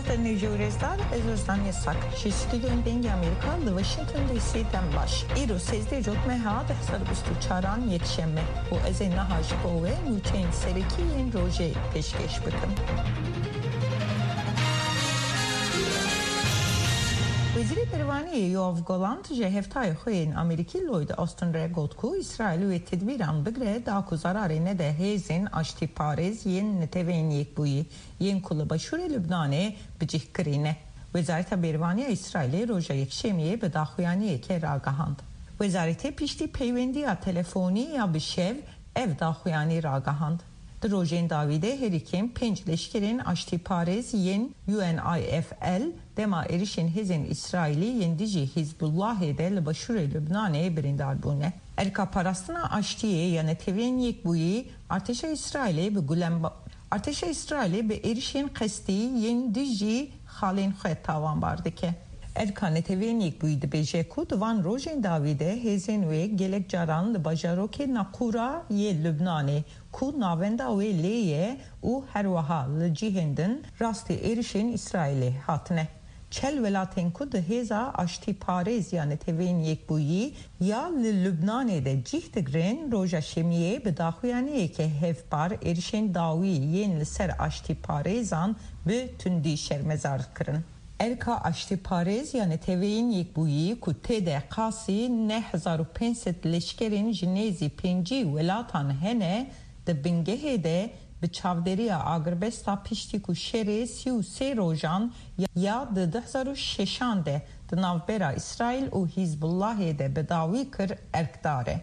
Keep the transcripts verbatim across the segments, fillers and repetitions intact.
New Jersey ez ozdan yasak. Şi stüdyon dengi Amerika li Washington D C'den baş. İro sezde jot meha da sarbustu çaran yetişemme. Bu ez nahaş bo ve nüçeyn sereki yen roje peşkeş bakın. وزیر پروانی یوآف گالانت جه هفتای خوین امریکی لوید آستن را گفت که اسرائیل و تدبیران بگره داکو zararı ne de hezin aşti Paris yen neteveyn yekbuyi yen kulu başur Lübnan'e bicih kirine. Vezaret Bervaniye İsrail'e roja yekşemiye be daxuyaniye ke ragahand. Vezarete pişti peyvendiya telefoni ya bişev ev daxuyani ragahand. Drojen Davide herikim penç leşkerin aşti Paris yen U N I F L dema erişin hezin İsrail'i yendici Hizbullah edel başure Lübnan'e birindar bune. Erka parastına aştiye yani teven yekbuyi arteşe İsrail'e be gulemba arteşe İsrail'e be erişin kesti yendici halin xet tavan bardike. Erka neteven yekbuyi de bejeku divan Rojen Davide hezin ve gelek caran de bajaroke nakura ye Lübnan'e ku navenda ve leye u herwaha le cihendin rasti erişin İsrail'e hatne. Çel velaten ku de heza aşti Paris yani teven yekbuyi ya le Lübnan'e cihtigren roja şemiye be daxuyaniye ke hevpar erişin dawi yen ser aşti Parisan bütün di şermezar kırın. Erka aşti Paris yani teveyin yekbuyi ku tede qasi ne hezar u penset leşkerin jinezi penci velatan hene de bingehede bi çavderiya agrbesta pişti ku şere siu se rojan ya de ده هزار و شش de de navbera İsrail u Hizbullah de bedavi kır erkdare.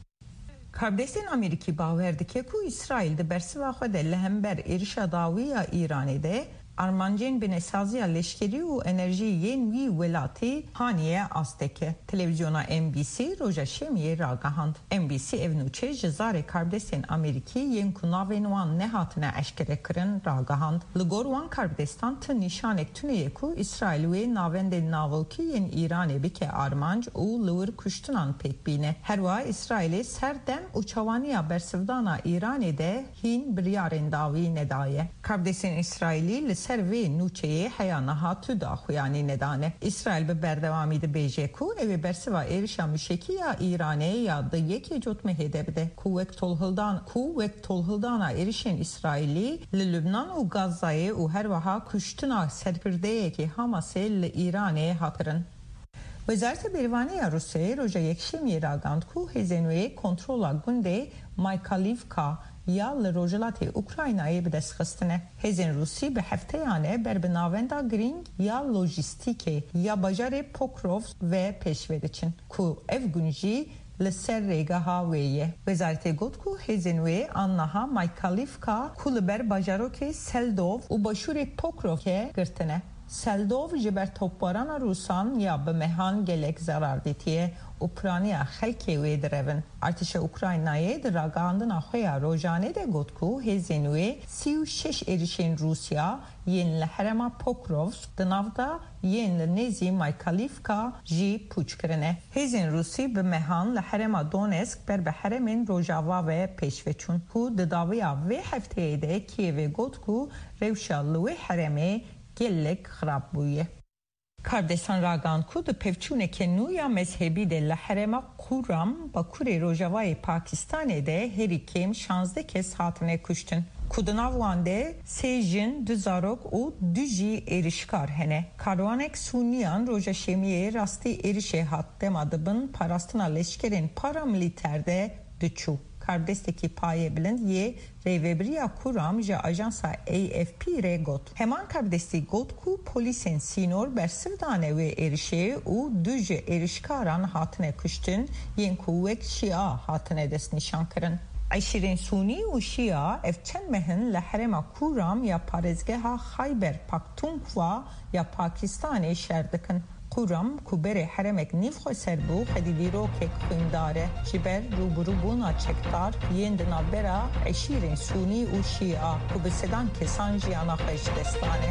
Kardeşin Ameriki baverdi ke ku İsrail de bersiva xwede lehember erişa dawiya İran'de Armancên binesaziya leşkerî û enerjiyên wî welatî haniye asteke. Televizyona M B C roja şemiyê ragihand. M B C ev nûçe ji zarê kardeşên Amerîkî yên ku navên wan nehatine eşkere kirin ragihand. Li gor wan kardeştan ti nîşanek tuneye ku İsrail wê navendên navokî yên İranê bike armanc û li wir kuştinan pêk bîne. Herwa İsrailê ser dem û çawaniya bersivdana İranê de hîn biryarên dawî nedaye. Kardeşên İsrailî li ser ve nûçeyê heya niha tu daxuyanî nedane. İsrail bi berdewamî dibêje ku ev bersiva êrişa mûşekî ya İranê ya di yekê cotmehê de bide. Ku wek tolhildan ku wek tolhildana êrişên İsrailî li Lübnan û Gazayê û herwiha kuştina serpirdeyekî Hamasê li İranê hatirin. Wezareta Bervaniya Rusyayê roja yekşemiyê ragand ku hêzên wê kontrola gundê Mykolivka ya li rojelatê Ukraynayê bi dest xistine. Hêzên Rusî bi hefteyane ber bi navenda girîng ya lojîstîkê ya bajarê Pokrovsk ve pêşve diçin ku ev gun jî li ser rêgeha wê ye. Wezaretê got ku hêzên wê annaha Mykolivka ku li ber bajarokê Seldov û başûrê Pokrovskê girtine. Seldov ji ber topbarana Rusan ya bi mehan gelek zarar dîtiye Ukrayna xelkê wê direvin. Artêşa Ukraynayê di ragihandina xwe ya rojane de got ku hêzên wê sî û şeş êrişên Rusya yên li herêma Pokrovsk di nav da yên li nêzî Mykolivka jî pûç kirine. Hêzên Rusî bi mehan li herêma Donetsk ber bi herêmên Rojava ve pêşve çûn ku di dawiya vê hefteyê de Kievê got ku rewşa li wê herêmê gelek xirab bûye. Kardeşan ragan ku de pevçûneke nû ya mezhebî de li herêma Quram Bakurê Rojavayê Pakistanê de herî kêm şanzdeh kes hatine kuştin. Ku di nav wan de sê jin, du zarok û du jî êrişkar hene. Karwanek Sûniyan roja şemiyê rastî êrişê hat dema dibin parastina leşkerên paramilîter de diçû. Kardeşteki paye bilind ye rêveberiya Kuram ji ajansa A F P re got. Heman kardeştî got ku polisên sînor bersivdane wê êrişê û du ji êrişkaran hatine kuştin yên ku wek Şia hatine destnîşan kirin. Eşîrên Sûnî û Şia ev çend mehin li herêma Kuram ya parêzgeha Xayber Pakhtunkhwa ya Pakistanê şer dikin. Quram ku berê heremek nîv xwe serbû xwedî dîrokek xwîndar e ji ber rûbirûbûna çekdar yên di navbera eşîrên Sûnî û Şîa ku bi sedan kesan jiyana xwe ji dest dane.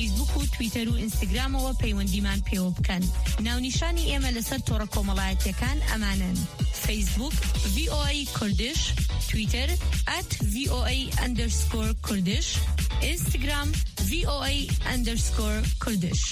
فیسبوک و تویتر و ئینستاگرامەوە پەیوەندیمان پێوە بکەن. ناونیشانی ئێمە لەسەر تۆڕە کۆمەڵایەتیەکان ئەمانن: فیسبوک وی او ای کوردش، تویتر at voa underscore kurdish، اینستاگرام voa underscore kurdish.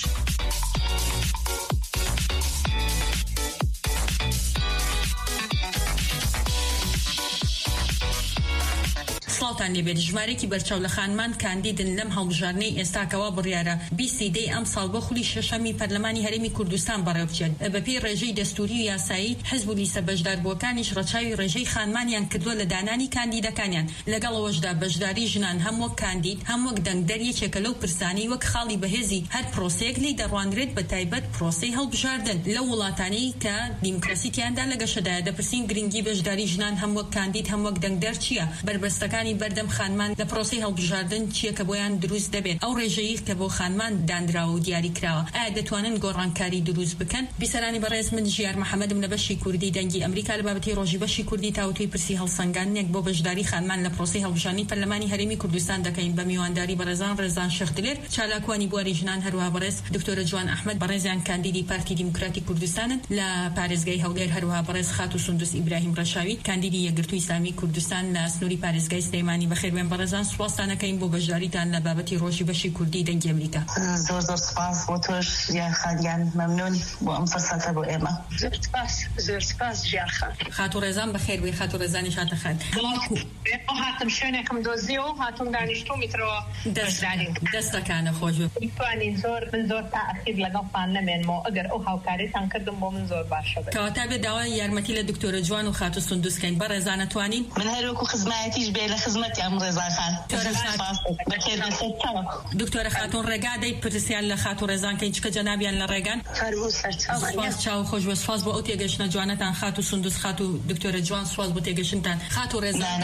سڵاتان لێبێت. ژمارەیەکی بەرچاو لە خانمان کاندیدن لەم هەڵبژارنەی ئێستاکەوە بڕیارە بیستی دەی ئەم ساڵ بە خولی شەشەمی پەرلەمانی هەرێمی کوردستان بەڕێوەبچێت. بەپێی ڕێژەی دەستوری و یاسایی حزب و لیستە بەشداربووەکانیش ڕەچاوی ڕێژەی خانمانیان کردووە لە دانانی کاندیدەکانیان. لەگەڵەوەشدا بەشداری ژنان هەم وەک کاندید هەم وەک دەنگدەر یەکێکە لەو پرسانی وەک خاڵی بەهێزی هەر پرۆسەیەک لی دەڕوانرێت بە تایبەت پرۆسەی هەڵبژاردن لەو وڵاتانەی کە دیموکراسیتیاندا لە گەشەدایە. دەپرسین گرنگی بەشداری ژنان هەم وەک کاندید هەم وەک دەنگدەر چییە؟ بربەستەکانی بەردەم خانمان لە پرۆسەی هەڵبژاردن چییە کە بۆیان دروست دەبێت؟ ئەو ڕێژەیە کە بۆ خانمان دانراوە و دیاری کراوە ئایا دەتوانن گۆڕانکاری دروست بکەن؟ بیسەرانی بەڕێز من ژیار محەممەدم لە بەشی کوردی دەنگی ئەمریکا لە بابەتی ڕۆژی بەشی کوردی تاوتوی پرسی هەڵسەنگاندنێک بۆ بەشداری خانمان لە پرۆسەی هەڵبژاردنی پەرلەمانی هەرێمی کوردستان دەکەین بە میوانداری بەڕێزان ڕێزان شێخدلێر، چالاکوانی بواری ژنان، هەروەها بەڕێز دکتۆرە جوان ئەحمەد بەڕێزیان کاندیدی پارتی دیموکراتی کوردستانن، لە پارێزگای هەولێر هەروەها بەڕێز خات و سندوس ئیبراهیم ڕەشاوی کاندیدی یەکگرتووی ئیسلامی کوردستان لە سنووری پارێزگای سلەیمانی. بەخێربێن بەڕێزان، سوپاسانەکەین بۆ بەشداریتان لە بابەتی ڕۆژی بەشی کوردی دەنگی ئەمریکا. زۆر زۆر سپاس بۆ تۆش یان خالیان، مەمنون بۆ ئەم فەرسەتە بۆ ئێمە. زۆر سپاس زۆر سپاس ژیار خان. خات و ڕێزان بەخێربێ. خات و ڕێزانی شاتە خات. هاتم شوێنێکم دۆزیەوە هاتم دانیشتوم میترەوە بەشداری دەستەکانە خۆش میتوانین زۆر من زۆر تاخیر لەگەڵتان نەمێنمەوە ئەگەر ئەو هاوکاریتان کردم بۆ من زۆر باشە بێت. کەواتە بێ داوای یارمەتی لە دکتۆرە جوان و خات و سندوسکەین. بەڕێزان نەتوانین من هەروەکو خزمایەتیش بێ لە خزمەتیان ڕێزان خان. دکتۆرە خاتون ڕێگادەی پرسیان لە خات و ڕێزانکەین چکە جەنابیان لە ڕێگان. سپاس چاو خۆش بە سپاس بۆ ئەو تێگەشتنە جوانەتان خات و سندوس، خات و دکتۆرە جوان، سپاس بۆ تێگەشتنتان. خات و ڕێزان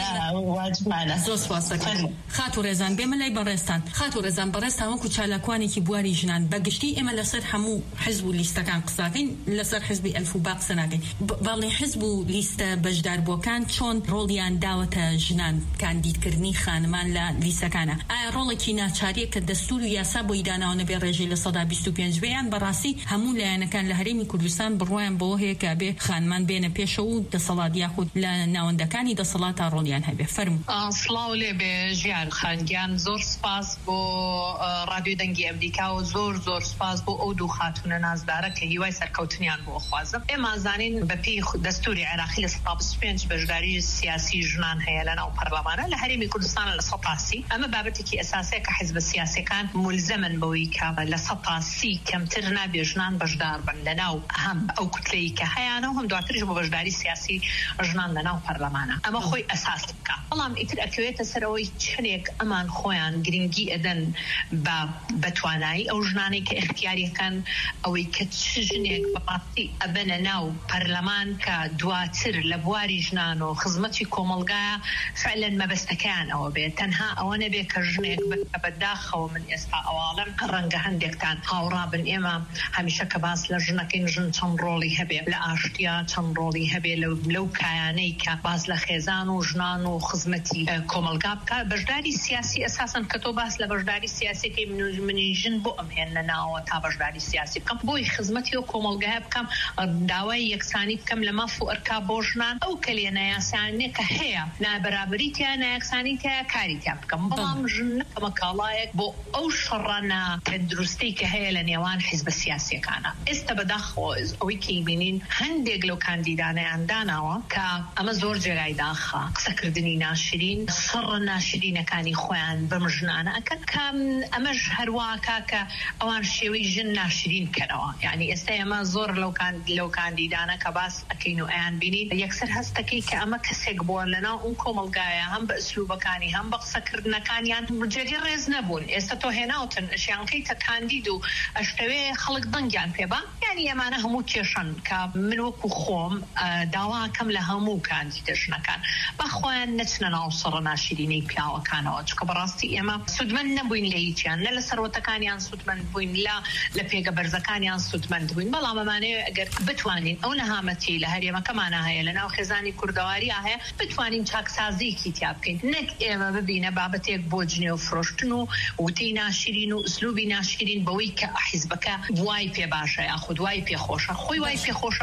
زۆر سپاس دەکەم. خات و ڕێزان بێمە لای بەڕێستان. خات و ڕێزان بەڕێستان وەکو چالاکوانێکی بواری ژنان بەگشتی ئێمە لەسەر هەموو حزب و لیستەکان قساکەین، لەسەر حزبی ئەلف و با قسە ناکەین. باڵێ حزب و لیستە بەشداربووەکان چۆن ڕۆڵیان داوەتە ژنان کاندیدکردنی خانمان لە لیستەکانە؟ ئایا ڕۆڵێکی ناچاریە کە دەستور و یاسا بۆی داناوە نەبێ ڕێژەی لە سەدا بیست و پێنج بێیان؟ بەڕاستی هەموو لایەنەکان لە هەرێمی کوردستان بڕوایان بەوە هەیە کە بێ خانمان بێنە پێشەوە و دەسەڵات یاخود لە ناوەندەکانی دەسەڵات تا ڕۆڵیان هەبێ. فەرموو. سڵاو لێبێ ژیار خانگیان، زۆر سپاس بۆ ڕادیۆ دەنگی ئەمریکا و زۆر زۆر سپاس بۆ ئەو دوو خاتونە نازدارە کە هیوای سەرکەوتنیان بۆ خوازم. ئێمە زانین بەپێی دەستوری عێراقی لە سەدا بیست و پێنج بەشداری سیاسی ژنان هەیە لە ناو پەرلەمانە لە هەرێمی کوردستان لە سەتاسی. ئەمە بابەتێکی ئەساسیە کە حیزب سیاسیەکان ملزمن بەوەی کە لە سەتاسی کەمتر نابێ ژنان بەشدار بن لە ناو هەم ئەو کوتلەی کە هەیەنەوە هەم دواتریش بۆ بەشداری سیاسی ژنان لە ناو پەرلەمانە. ئەمە خۆی ئەساس بکە. بەڵام ئیتر ئەکەوێتە سەرەوەی چنێک ئەمان خۆیان گرنگی ئەدەن بە بەتوانایی ئەو ژنانەی کە اختیاریەکەن ئەوەی کە چ ژنێک بەڕاستی ئەبەنە ناو پەرلەمان کە دواتر لە بواری ژنان و خزمەتی کۆمەڵگایە فعلەن مەبەستەکەیان ئەوە بێت. تەنها ئەوە نەبێت کە ژنێک بەداخەوە من ئێستا ئەواڵم ڕەنگە هەندێکتان هاوڕابن ئێمە هەمیشە کە باس لە ژنەکەین ژن چەند ڕۆڵی هەبێ لە ئاشتیا، چەند ڕۆڵی هەبێ لەو کایانەی کە باز لە خێزان و ژنان و خزمەتی کۆمەلگا بکە. بەشداری سیاسی ئەساساً کە تۆ باس لە بەشداری سیاسیەکەی منی ژن بۆ ئەم هێنە ناوە تا بەشداری سیاسی بکەم، بۆی خزمەتی و کۆمەلگای بکەم، داوای یەکسانی بکەم لە ماف و ئەرکا بۆ ژنان. ئەو کەلێنە یاسانێ کە هەیە نابەرابریتیان نایەکسانیتیان کاریتیان بکەم، بەڵام ژن نەکەمە کاڵایەک بۆ ئەو شەڕانە دروستی کە هەیە لە نێوان حیزب سیاسیەکانە. ئێستا بەداخەوە ئەوەی کە بینین هەندێک لەو کاندیدانەیان داناوە کە ئەمە زۆر جێگای داخە قسەکردنی ناشرین، سڕ ناشرینەکانی خۆیان بەم ژنانە ئەکەن کە ئەمەش هەروواکە کە ئەوان شێوەی ژن ناشرین کەنەوە. یعنی ئێستا ئێمە زۆر لەو کاندیدانە کە باس ئەکەین و ئەیان بینین یەکسەر هەستەکەی کە ئەمە کەسێک بووە لەناو ئەو کۆمەلگایە هەم بە ئەسلوبەکانی هەم بە قسەکردنەکانیان جێری ڕێز نەبوون. ئێستا تۆ هێناوتن شیانکەیتە کاندید و ئەشتەوێ خەڵک دەنگیان پێبا. یعنی ئەمانە هەموو کێشن کە من وەکو خۆم داواکەم لە هەموو کاندیدە ژنەکان بەخۆیان نەچنە ناو سەڕە ناشرینەی پیاوەکانەوە، چکە بەڕاستی ئێمە سودمەند نەبووین لە هیچیان، لە لە سەرۆتەکانیان سودمەند بووین، لە لە پێگە بەرزەکانیان سودمەند بووین. بەڵام ئەمانەیە ئەگەر بتوانین ئەو نەهامەتی لە هەرێمەکەمانە هەیە لە ناو خێزانی کوردەواری هەیە بتوانین چاکسازیەکی تیا بکەین بکەین نەک ئێمە ببینە بابەتێک بۆ جنێ و فرۆشتن و وتەی ناشرین و ئوسلوبی ناشرین بەوەی کە حیزبەکە وای پێ باشە یاخود وای پێ خۆشە خۆی وای پێ خۆشە.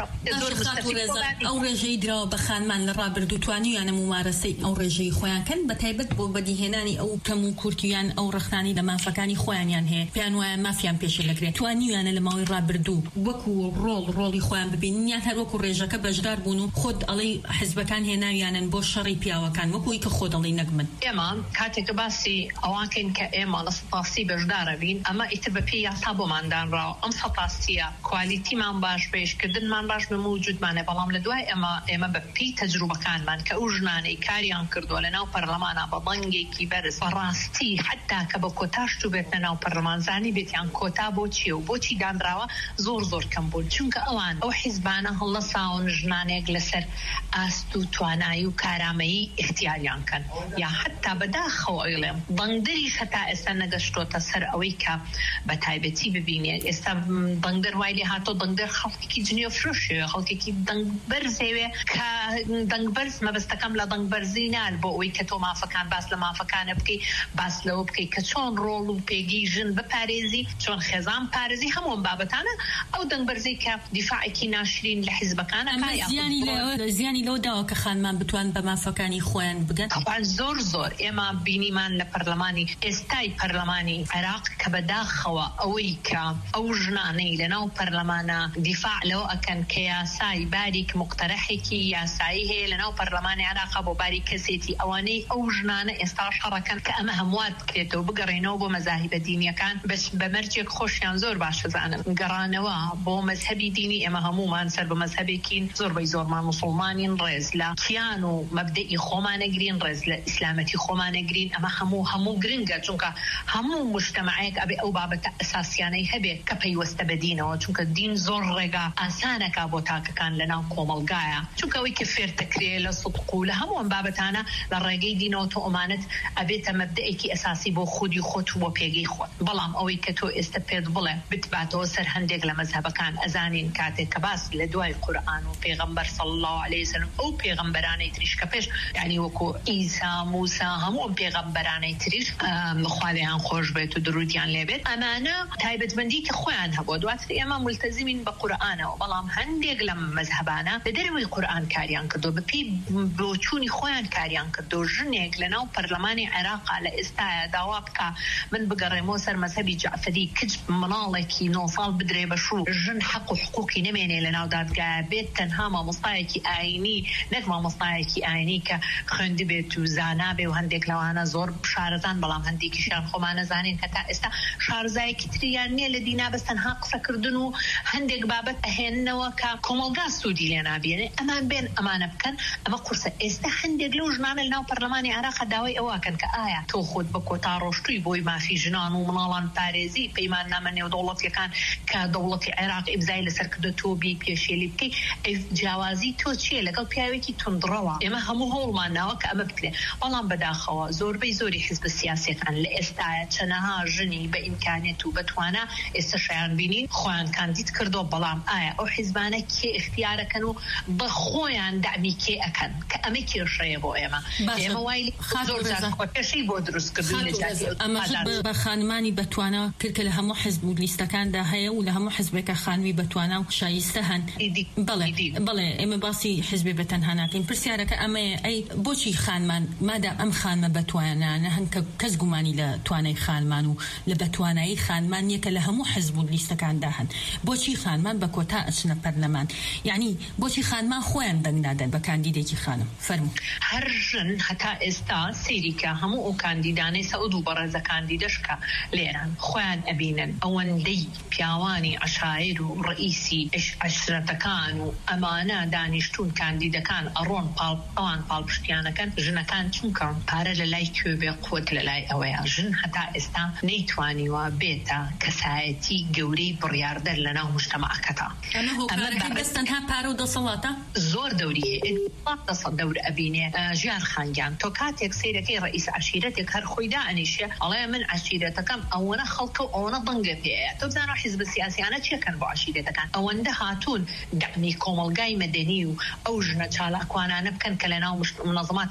ئەو ڕێژەی درراوە بە خانمان لە ڕابردوو توانیانە ممارەسەی ئەو ڕێژەی خۆیانکەن بە تایبەت بۆ بەدیهێنانی ئەو کەم و کورتیان ئەو ڕخنانی لە مافەکانی خۆیانیان هەیە پێیان وایە مافیان پێشێ لەگرێت توانیویانە لە ماوەی ڕابردوو وەکو ڕۆڵ ڕۆڵی خۆیان ببینن یان هەر وەکو ڕێژەکە بەشدار بوون و خۆت ئەڵێ حیزبەکان هێناویانن بۆ شەڕی پیاوەکان وەکوی کە خۆ دەڵێ نەک من. ئێمە کاتێک باسی ئەوانکەین کە ئێمە لە سەتاسی بەشدارە بین ئەمە ئیتر بە پێی یاسا بۆماندانراوە ئەم سەتاسیە کوالیتیمان باش پێشکردنمان باش بە موجودمانە بەڵام لە دوای ئێمە ئێمە بە پێی تەجروبەکانمان کە ئەو ژنانەی کاریان کردووە لە ناو پەرلەمانە بە بەنگێکی بەرز بەڕاستی حتا کە بە کۆتاش تو بێت لە ناو پەرلەمانزانی بێتیان کۆتا بۆ چیە و بۆچی دانراوە زۆر زۆر کەم بوون چونکە ئەوان ئەو حیزبانە هەڵەساون ژنانێک لەسەر ئاست و توانایی و کارامەیی اختیاریان کەن یا حتا بەداخەوە ئەڵێم بەنگدەریش هەتا ئێستا نەگەشتۆتە سەر ئەوەی کە بە تایبەتی ببینێت ئێستا بەنگدەر وای لێ هاتۆ بەنگدەر خەڵکێکی جنێ و فرۆشێ خەڵکێکی دەنگبەرزێوێ کە دەنگبەرز مەبەستەکەم لە دەنگبەرزی نال بۆ ئەوەی کە تۆ مافەکان باس لە مافەکانە بکەی باس لەوە بکەی کە چۆن ڕۆڵ و پێگی ژن بپارێزی چۆن خێزان پارێزی هەموو بابەتانە ئەو دەنگبەرزی کە دیفاعێکی ناشرین لە حیزبەکانە زیانی لەو داوە کە خانمان بتوان بە مافەکانی خۆیان بگەن زۆر زۆر ئێمە بینیمان لە پەرلەمانی ئێستای پەرلەمانی عێراق کە بەداخەوە ئەوەی کە ئەو ژنانەی لە ناو پەرلەمانە دیفاع لەوە ئەکەن کە یاسای باریک مقتەرەحێکی یاسایی هەیە لە ناو پەرلەمانی عێراق بۆ باری کەسێتی ئەوانەی ئەو ژنانە ئێستا شەڕەکەن کە ئەمە هەمووات بکرێتەوە بگەڕێنەوە بۆ مەزاهیبە دینیەکان بەس بە مەرجێک خۆشیان زۆر باشەزانن گەڕانەوە بۆ مەزهەبی دینی ئێمە هەمومان سەر بە مەزهەبێکین زۆر بەی زۆرمان موسڵمانین ڕێز لە کیان و مەبدەئی خۆمانەگرین ڕێز لە ئیسلامەتی خۆمانەگرین ئەمە هەموو هەموو گرنگە چونکە هەموو مجتەمەعێک ئەبێ ئەو بابەتە ئەساسیانەی هەبێ کە پەیوەستە بە دینەوە چونکە دین زۆر ڕێگا ئاسانەکە بۆ تاکەکان لە ناو کۆمەڵگایە چونکە ئەوەی کە فێرتەکرێ لە سوتق و لە هەموو ئەم بابەتانە لە ڕێگەی دینەوە تۆ ئەمانەت ئەبێتە مەبدەئێکی ئەساسی بۆ خودی خۆت و بۆ پێگەی خۆت بەڵام ئەوەی کە تۆ ئێستا پێت بڵێ بتباتەوە سەر هەندێک لە مەزهەبەکان ئەزانین کاتێک کە باس لە دوای قورئان و پێغەمبەر صلی الله علیه وسلم ئەو پێغەمبەرانەی تریش کە پێش یعنی وەکو ئیسا موسا هەموو پێغەمبەرانەی تریش خوالیان خۆش بێت و درودیان لێبێت ئەمانە تایبەتمەندی کە خۆیان هەبوو دواتر ئێمە ملتەزمین بە قورئانەوە بەڵام هەندێک لەم مەزهەبانە لە دەرەوەی قورئان کاریان کردو بەپێی بۆچوونی خۆیان کاریان کردو ژنێک لە ناو پەرلەمانی عێراقا لە ئێستاە داوا بکە من بگەڕێمەوە سەر مەزهەبی جعفەری کچ مناڵێکی نۆ ساڵ بدرێ بەشوو ژن حەق و حقوقی نەمێنێ لە ناو دادگایە بێت تەنها مامۆستایەکی ئاینی نەک مامۆستایەکی ئاینی کە خوێندی بێت و زانا بێ و هەندێک لەوانە زۆر شارەزان بەڵام هەندێکیشیان خۆمانە زانین هەتا ئێستا شارزایەکی تریان نییە لە دینا بەس تەنها قسەکردن و هەندێک بابەت ئەهێننەوە کە کۆمەڵگا سوودی لێ نابێنێ ئەمان بێن ئەمانە بکەن ئەمە قورسە ئێستا هەندێک لەو ژنانە لە ناو پەرلەمانی عێراق داوای ئەوەکەن کە ئایا تۆ خۆت بە کۆتا ڕۆشتووی بۆی مافی ژنان و مناڵان پارێزی پەیمان نامە نێودەوڵەتیەکان کە دەوڵەتی عێراق ئیمزای لەسەر کردو تۆ بی پێشێلی بکەی جیاوازی تۆ چیە لەگەڵ پیاوێکی توندڕەوە ئێمە هەموو هەوڵمان ناوە کە ئەمە بکرێ بەڵام بەداخەوە زۆربەی زۆری حیزب سیاسیەکان لە ئێستاە چەنەها ژنی بە ئیمکانێت و بەتوانە ئێستا شایان بینین خۆیان کاندید کردو بەڵام ئایا ئەو حیزبانە کێ اختیارەکەن و بە خۆیان دامی کێ ئەکەن کە ئەمە کێشەیە بۆ ئێمە ئێمە وای پێشەی بۆ دروستکردن ئەمە بە خانمانی بەتوانە کردکە لە هەموو حیزب و لیستەکاندا هەیە و لە هەموو حیزبێکە خانوی بەتوانە و شایستە هەن بەڵێ بەڵێ ئێمە باسی حیزبێ بەتەنها ناکەین پرسیارەکە ئەمەیە ئەی بۆچی خانمان مادا ئەم خانمە بەتوانانە هەنکە کەس گومانی لە توانای خانمان و لە بەتوانایی خانمان یەکە لە هەموو حیزب و لیستەکاندا هەن بۆچی خانمان بە کۆتا ئەچنە پەرلەمان یعنی بۆچی خانمان خۆیان دەنگ نادەن بە کاندیدێکی خانم فەرموو هەر ژن هەتا ئێستا سێریکە هەموو ئەو کاندیدانەی سەعود و بەڕێزە کاندیدەشکە لێران خۆیان ئەبینن ئەوەندەی پیاوانی عەشایر و ڕئیسی عەشرەتەکان و ئەمانە دانیشتوون کاندیدەکان ئەڕۆن ئەوان پاڵپشتیانەکەن ژنەکان چونکە پارە لە لای کوێبێ قوت لە لای ئەوەیە ژن هەتا ئێستا نەیتوانیوە بێتە کەسایەتی گەورەی بڕیاردەر لە ناو مجتەمەعەکەتا ئەمە بەستەنها پارە و دەسەڵاتە زۆر دەوریە دەسەڵ دەور ئەبینێ ژیان خانگیان تۆ کاتێک سیرەکەی ڕئیس عەشیرەتێک هەر خۆی دائەنیشێ ئەڵێ من عەشیرەتەکەم ئەوەنە خەڵکە و ئەوەنە دەنگە پێەیە تۆ بزانە حیزب سیاسیانە چێکەن بۆ عەشیرەتەکان ئەوەندە هاتوون دەعمی کۆمەڵگای مەدەنی و ئەو ژنە چالاکوانانە بکەن کە لە ناو منەظەماتی مجتەمەعی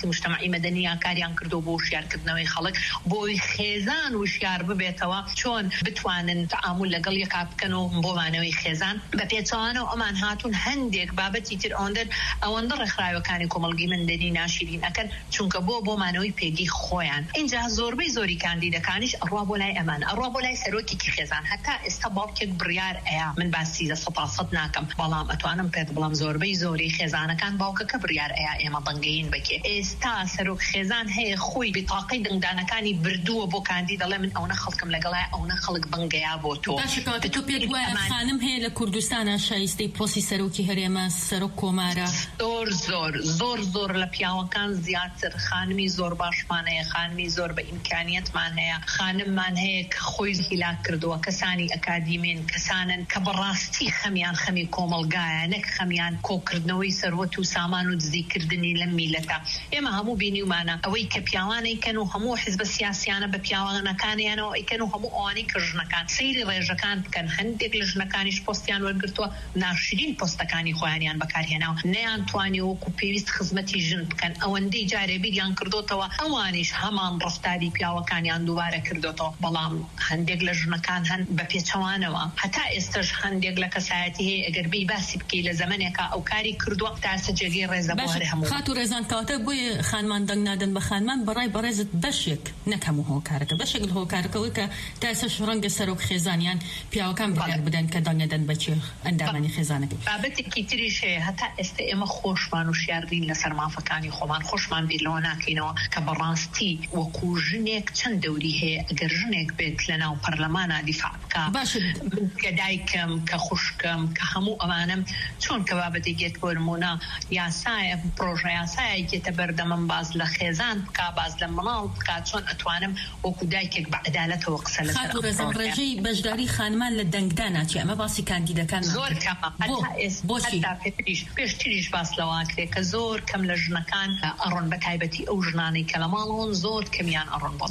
جەماعی مەدەنی کاریان کردو بۆ وشیارکردنەوەی خەڵک بۆی خێزان وشیار ببێتەوە چۆن بتوانن تعامل لەگەڵ یەکا بکەن و بۆمانەوەی خێزان بە پێچەوانەوە ئەمان هاتوون هەندێک بابەتی تر ئەوەندە ئەوەندە ڕێکخراوەکانی کۆمەڵگەی مندەری ناشرین ئەکەن چونکە بۆ بۆمانەوەی پێگەی خۆیان اینجا زۆربەی زۆری کاندیدەکانیش ئەڕوا بۆ لای ئەمان ئەڕوا بۆ لای سەرۆکێکی خێزان هەتا ئێستا باوکێک بڕیار ئەیە من باسی لە سەد سەد ناکەم بەڵام ئەتوانم پێت بڵام زۆربەی زۆری خێزانەکان باوکەکە بڕیار ئەیە ئێمە دەنگەین بکێ ئێستا سەرۆک خێزان هەیە خۆی بتاقەی دەنگدانەکانی بردووە بۆ کاندی دەڵێ من ئەوە خەڵکم لەگەڵای ئەوە خەڵک بەنگەیا بۆ تۆ باشکاتە تۆ پێت وایە خانم هەیە لە کوردستانە شایستەی پۆسی سەرۆکی هەرێمە سەرۆک کۆمارە زۆر زۆر زۆر زۆر لە پیاوەکان زیاتر خانمی زۆر باشمان هەیە خانمی زۆر بە ئیمکانیەتمان هەیە خانممان هەیە کە خۆی هیلاک کردووە کەسانی ئەکادیمین کەسانن کە بەڕاستی خەمیان خەمی کۆمەلگایە نەک خەمیان کۆکردنەوەی سەروەت و سامان و دزیکردنی لە میلەتە ئێمە هەموو بینیومانە ئەوەی کە پیاوانەی کەن و هەموو حیزبە سیاسیانە بە پیاوانەکانیانەوە ئیکەن و هەموو ئەوانی کە ژنەکان سەیری ڕێژەکان بکەن هەندێک لە ژنەکانیش پۆستیان وەرگرتووە ناشرین پۆستەکانی خۆیانیان بەکارهێناوە نەیان توانی وەکو پێویست خزمەتی ژن بکەن ئەوەندەی جارێ بیریان کردوتەوە ئەوانیش هەمان ڕفتاری پیاوەکانیان دووبارە کردوتەوە بەڵام هەندێک لە ژنەکان هەن بە پێچەوانەوە هەتا ئێستش هەندێک لە کەسایەتی هەیە ئەگەر بی باسی بکەی لە زەمانێکە ئەو کاری کردووە تا سەجێگەی ڕێزە بۆ هەر هەموو خات و ڕێزان کەواتە بۆیە خانمان دەنگ نادەن بە خانمان بەڕای بەڕێزت بەشێک نەکەم و هۆکارەکە بەشێک لە هۆکارەکەوەی کە تا ئێستش ڕەنگە سەرۆک خێزانیان پیاوەکان بڕیار بدەن کە دەنگ نەدەن بە چێ ئەندامانی خێزانەکەی بابەتێکی تریش هەیە هەتا ئێستا ئێمە خۆشمان و شیاردین لەسەر مافەکانی خۆمان خۆشمان بیر لەوە ناکەینەوە کە بەڕاستی وەکو ژنێک چەند دەوری هەیە ئەگەر ژنێک بێت لەناو پەرلەمانە دیفاع بکە کە دایکم کە خوشکم کە هەموو ئەمانم چۆن کە بابەتێکێت بۆ نمونە یاسایە پرۆژە یاسایەکێتە بەردەمم باز لە خێزان بکە باز لە مڵاو بکات چۆن ئەتوانم وەکو دایکێک بە عەدالەتەوە قسە لەسەر ڕێژەی بەشداری خانمان لە دەنگدا ناچێ ئەمە باسی کاندیدەکان زۆر کەمە پێشتریش باس لەواکرێ کە زۆر کەم لە ژنەکان ئەڕۆن بە تایبەتی ئەو ژنانەی کە لە ماڵەوەن زۆر کەمیان ئەڕۆن بۆ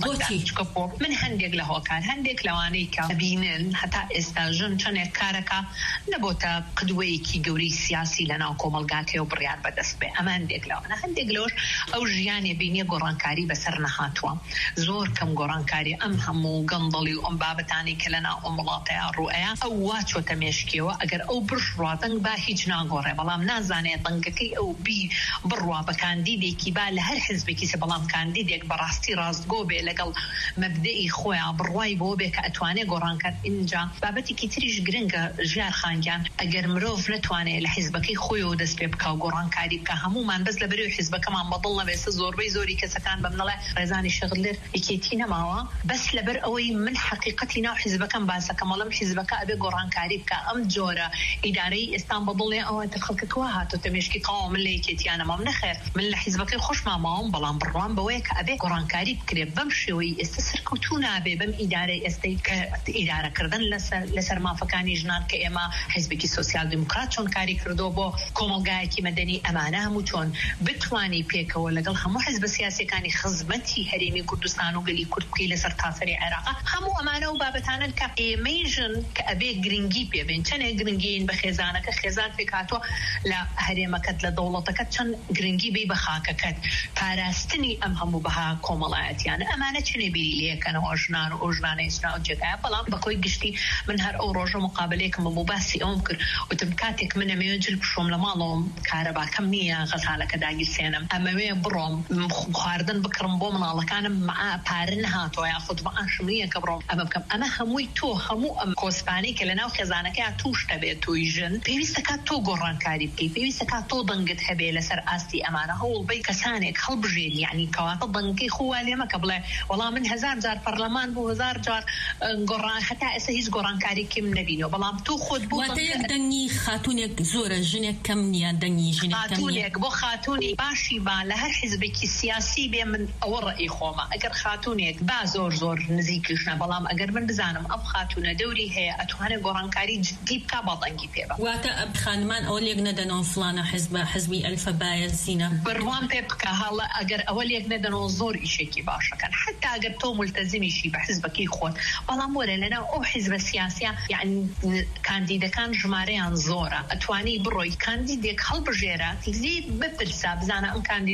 من هەندێک لە هۆکار هەندێک لەوانەی کە بینن هەتا ئێستا ژن چەندێک کارەکە نەبۆتە قدوەیەکی گەوری سیاسی لەناو کۆمەلگاکێ و بڕیار بەدەست بێ ئەمە هەندێک لەوانە هەندێک لەوەش ئەو ژیانێ بینیە گۆڕانکاری بەسەر نەهاتووە زۆر کەم گۆڕانکاری ئەم هەموو گەندەڵی و ئەم بابەتانی کە لەناو ئەم وڵاتەیە ڕوئەیە ئەو وا چۆتە مێشکیەوە ئەگەر ئەو بڕوا دەنگ با هیچ ناگۆڕێ بەڵام نازانێت دەنگەکەی ئەو بی بڕوا بە کاندیدێکی با لە هەر حزبێکی سە بەڵام کاندیدێک بەڕاستی ڕاستگۆ بێ لەگەڵ مەبدەئی خۆیان بڕوای بۆ بێ کە ئەتوانێت گۆڕانکات اینجا بابەتێکی تریش گرنگە ژیار خانگیان ئەگەر مرۆڤ نتوانێت لە حیزبەکەی خۆیەوە دەست پێ بکە و گۆڕانکاری بکە هەمومان بەس لە بەرەو حیزبەکەمان بەدڵ نەبێسە زۆربەی زۆری کەسەکان بەمنەڵێ ڕێزانی شەغلێر یەکێتی نەماوە بەس لەبەر ئەوەی من حقیقەتی ناو حیزبەکەم باسەکەم وەڵام حیزبەکە ئەبێ گۆڕانکاری بکە ئەم جۆرە ئیدارەی ئێستان بەدڵێ ئەوە خەڵکەکەوە هاتوتە مێشکی قاوە من لە یەکێتیانەمام نەخێر من لە حیزبەکەی خۆشماماوەم بەڵام بڕوان بەوەیە کە ئەبێ گۆڕانکاری بکرێ بەم شێوەی ئێستا سەرکەوتوو نابێ بەم ئیدارەی ئێستای کە ئیدارەکردن لەسەر مافەکانی ژنان کە ئێمە حیزبێکی سۆسیال دیموکرات چۆن کاری کردو بۆ کۆمەلگایەکی مەدەنی ئەمانە هەموو چۆن بتوانی پێکەوە لەگەڵ هەموو حیزبە سیاسیەکانی خزمەتی هەرێمی کوردستان و گەلی کورد بکەی لەسەر تاسەری عێراق هەموو ئەمانە و بابەتانن کە ئێمەی ژن کە ئەبێ گرنگی پێبێن چەندێک گرنگین بە خێزانەکە خێزان پێکاتوە لە هەرێمەکەت لە دەوڵەتەکەت چەند گرنگی بی بە خاکەکەت پاراستنی ئەم هەموو بەها کۆمەڵایەتیانە ئەمانە چنێ بیری لێکەنەوە ژنان و ژنانە ئیسنا و جێگایە بەڵام بەخۆی گشتی من هەر ئەو ڕۆژە مقابلەیەکم بە باسی ئەوم کرد وتم کاتێک من ئەمەوێ جل بشۆم لە ماڵەوەم کارەباکەم نییە غەزالەکە داگیرسێنم ئەمەوێ بڕۆم خواردن بکڕم بۆ مناڵەکانم پارە نەهاتەوە یاخود بە ئاشم نییە کە بڕۆم ئەمە بکەم ئەمە هەمووی تۆ هەموو ئەم کۆسپانەی کە لەناو خێزانەکەیان توش دەبێت توی ژن پێویستە کات تۆ گۆڕانکاری بکەی پێویستە کات تۆ دەنگت هەبێ لەسەر ئاستی ئەمانە هەوڵ بەی کەسانێک هەڵبژێن یعنی کەواتە دەنگەکەی خۆوا لێمە کە بڵێ وەڵام من هەزار جار پەرلەمان بوو هەزار جار گۆڕان هەتا ئێستا هیچ گۆڕانکارێکیم نەبینەوە بەڵام تۆ خۆت بۆ دەنگی خاتونێک زۆرە ژنێک کەم نییە دەنگی ژنێک کەم نییە بۆ خاتونی باشی با لە هەر حیزبێکی سیاسی بێ من ئەوە ڕێی خۆمە ئەگەر خاتونێک با زۆر زۆر نزیکیشنە بەڵام ئەگەر من بزانم ئەم خاتونە دەوری هەیە ئەتوانێت گۆڕانکاری جدی بکا بە دەنگی پێ بە واتە خانمان ئەوە لێک نەدەنەوە فڵانە حیزبە حیزبی ئەلفە بایە زینە بڕوان پێ بکە هەڵە ئەگەر ئەوە لێک نەدەنەوە زۆر ئیشێکی باشەکەن حتا ئەگەر تۆ ملتەزمیشی بە حیزبەکەی خۆت بەڵام وەرە لەناو ئەو حیزبە سیاسیە یعنی کاندیدەکان ژمارەیان زۆرە ئەتوانی بڕۆی کاندیدێک هەڵبژێرە زید بپرسا بزانە ئەم کاندیدە کاری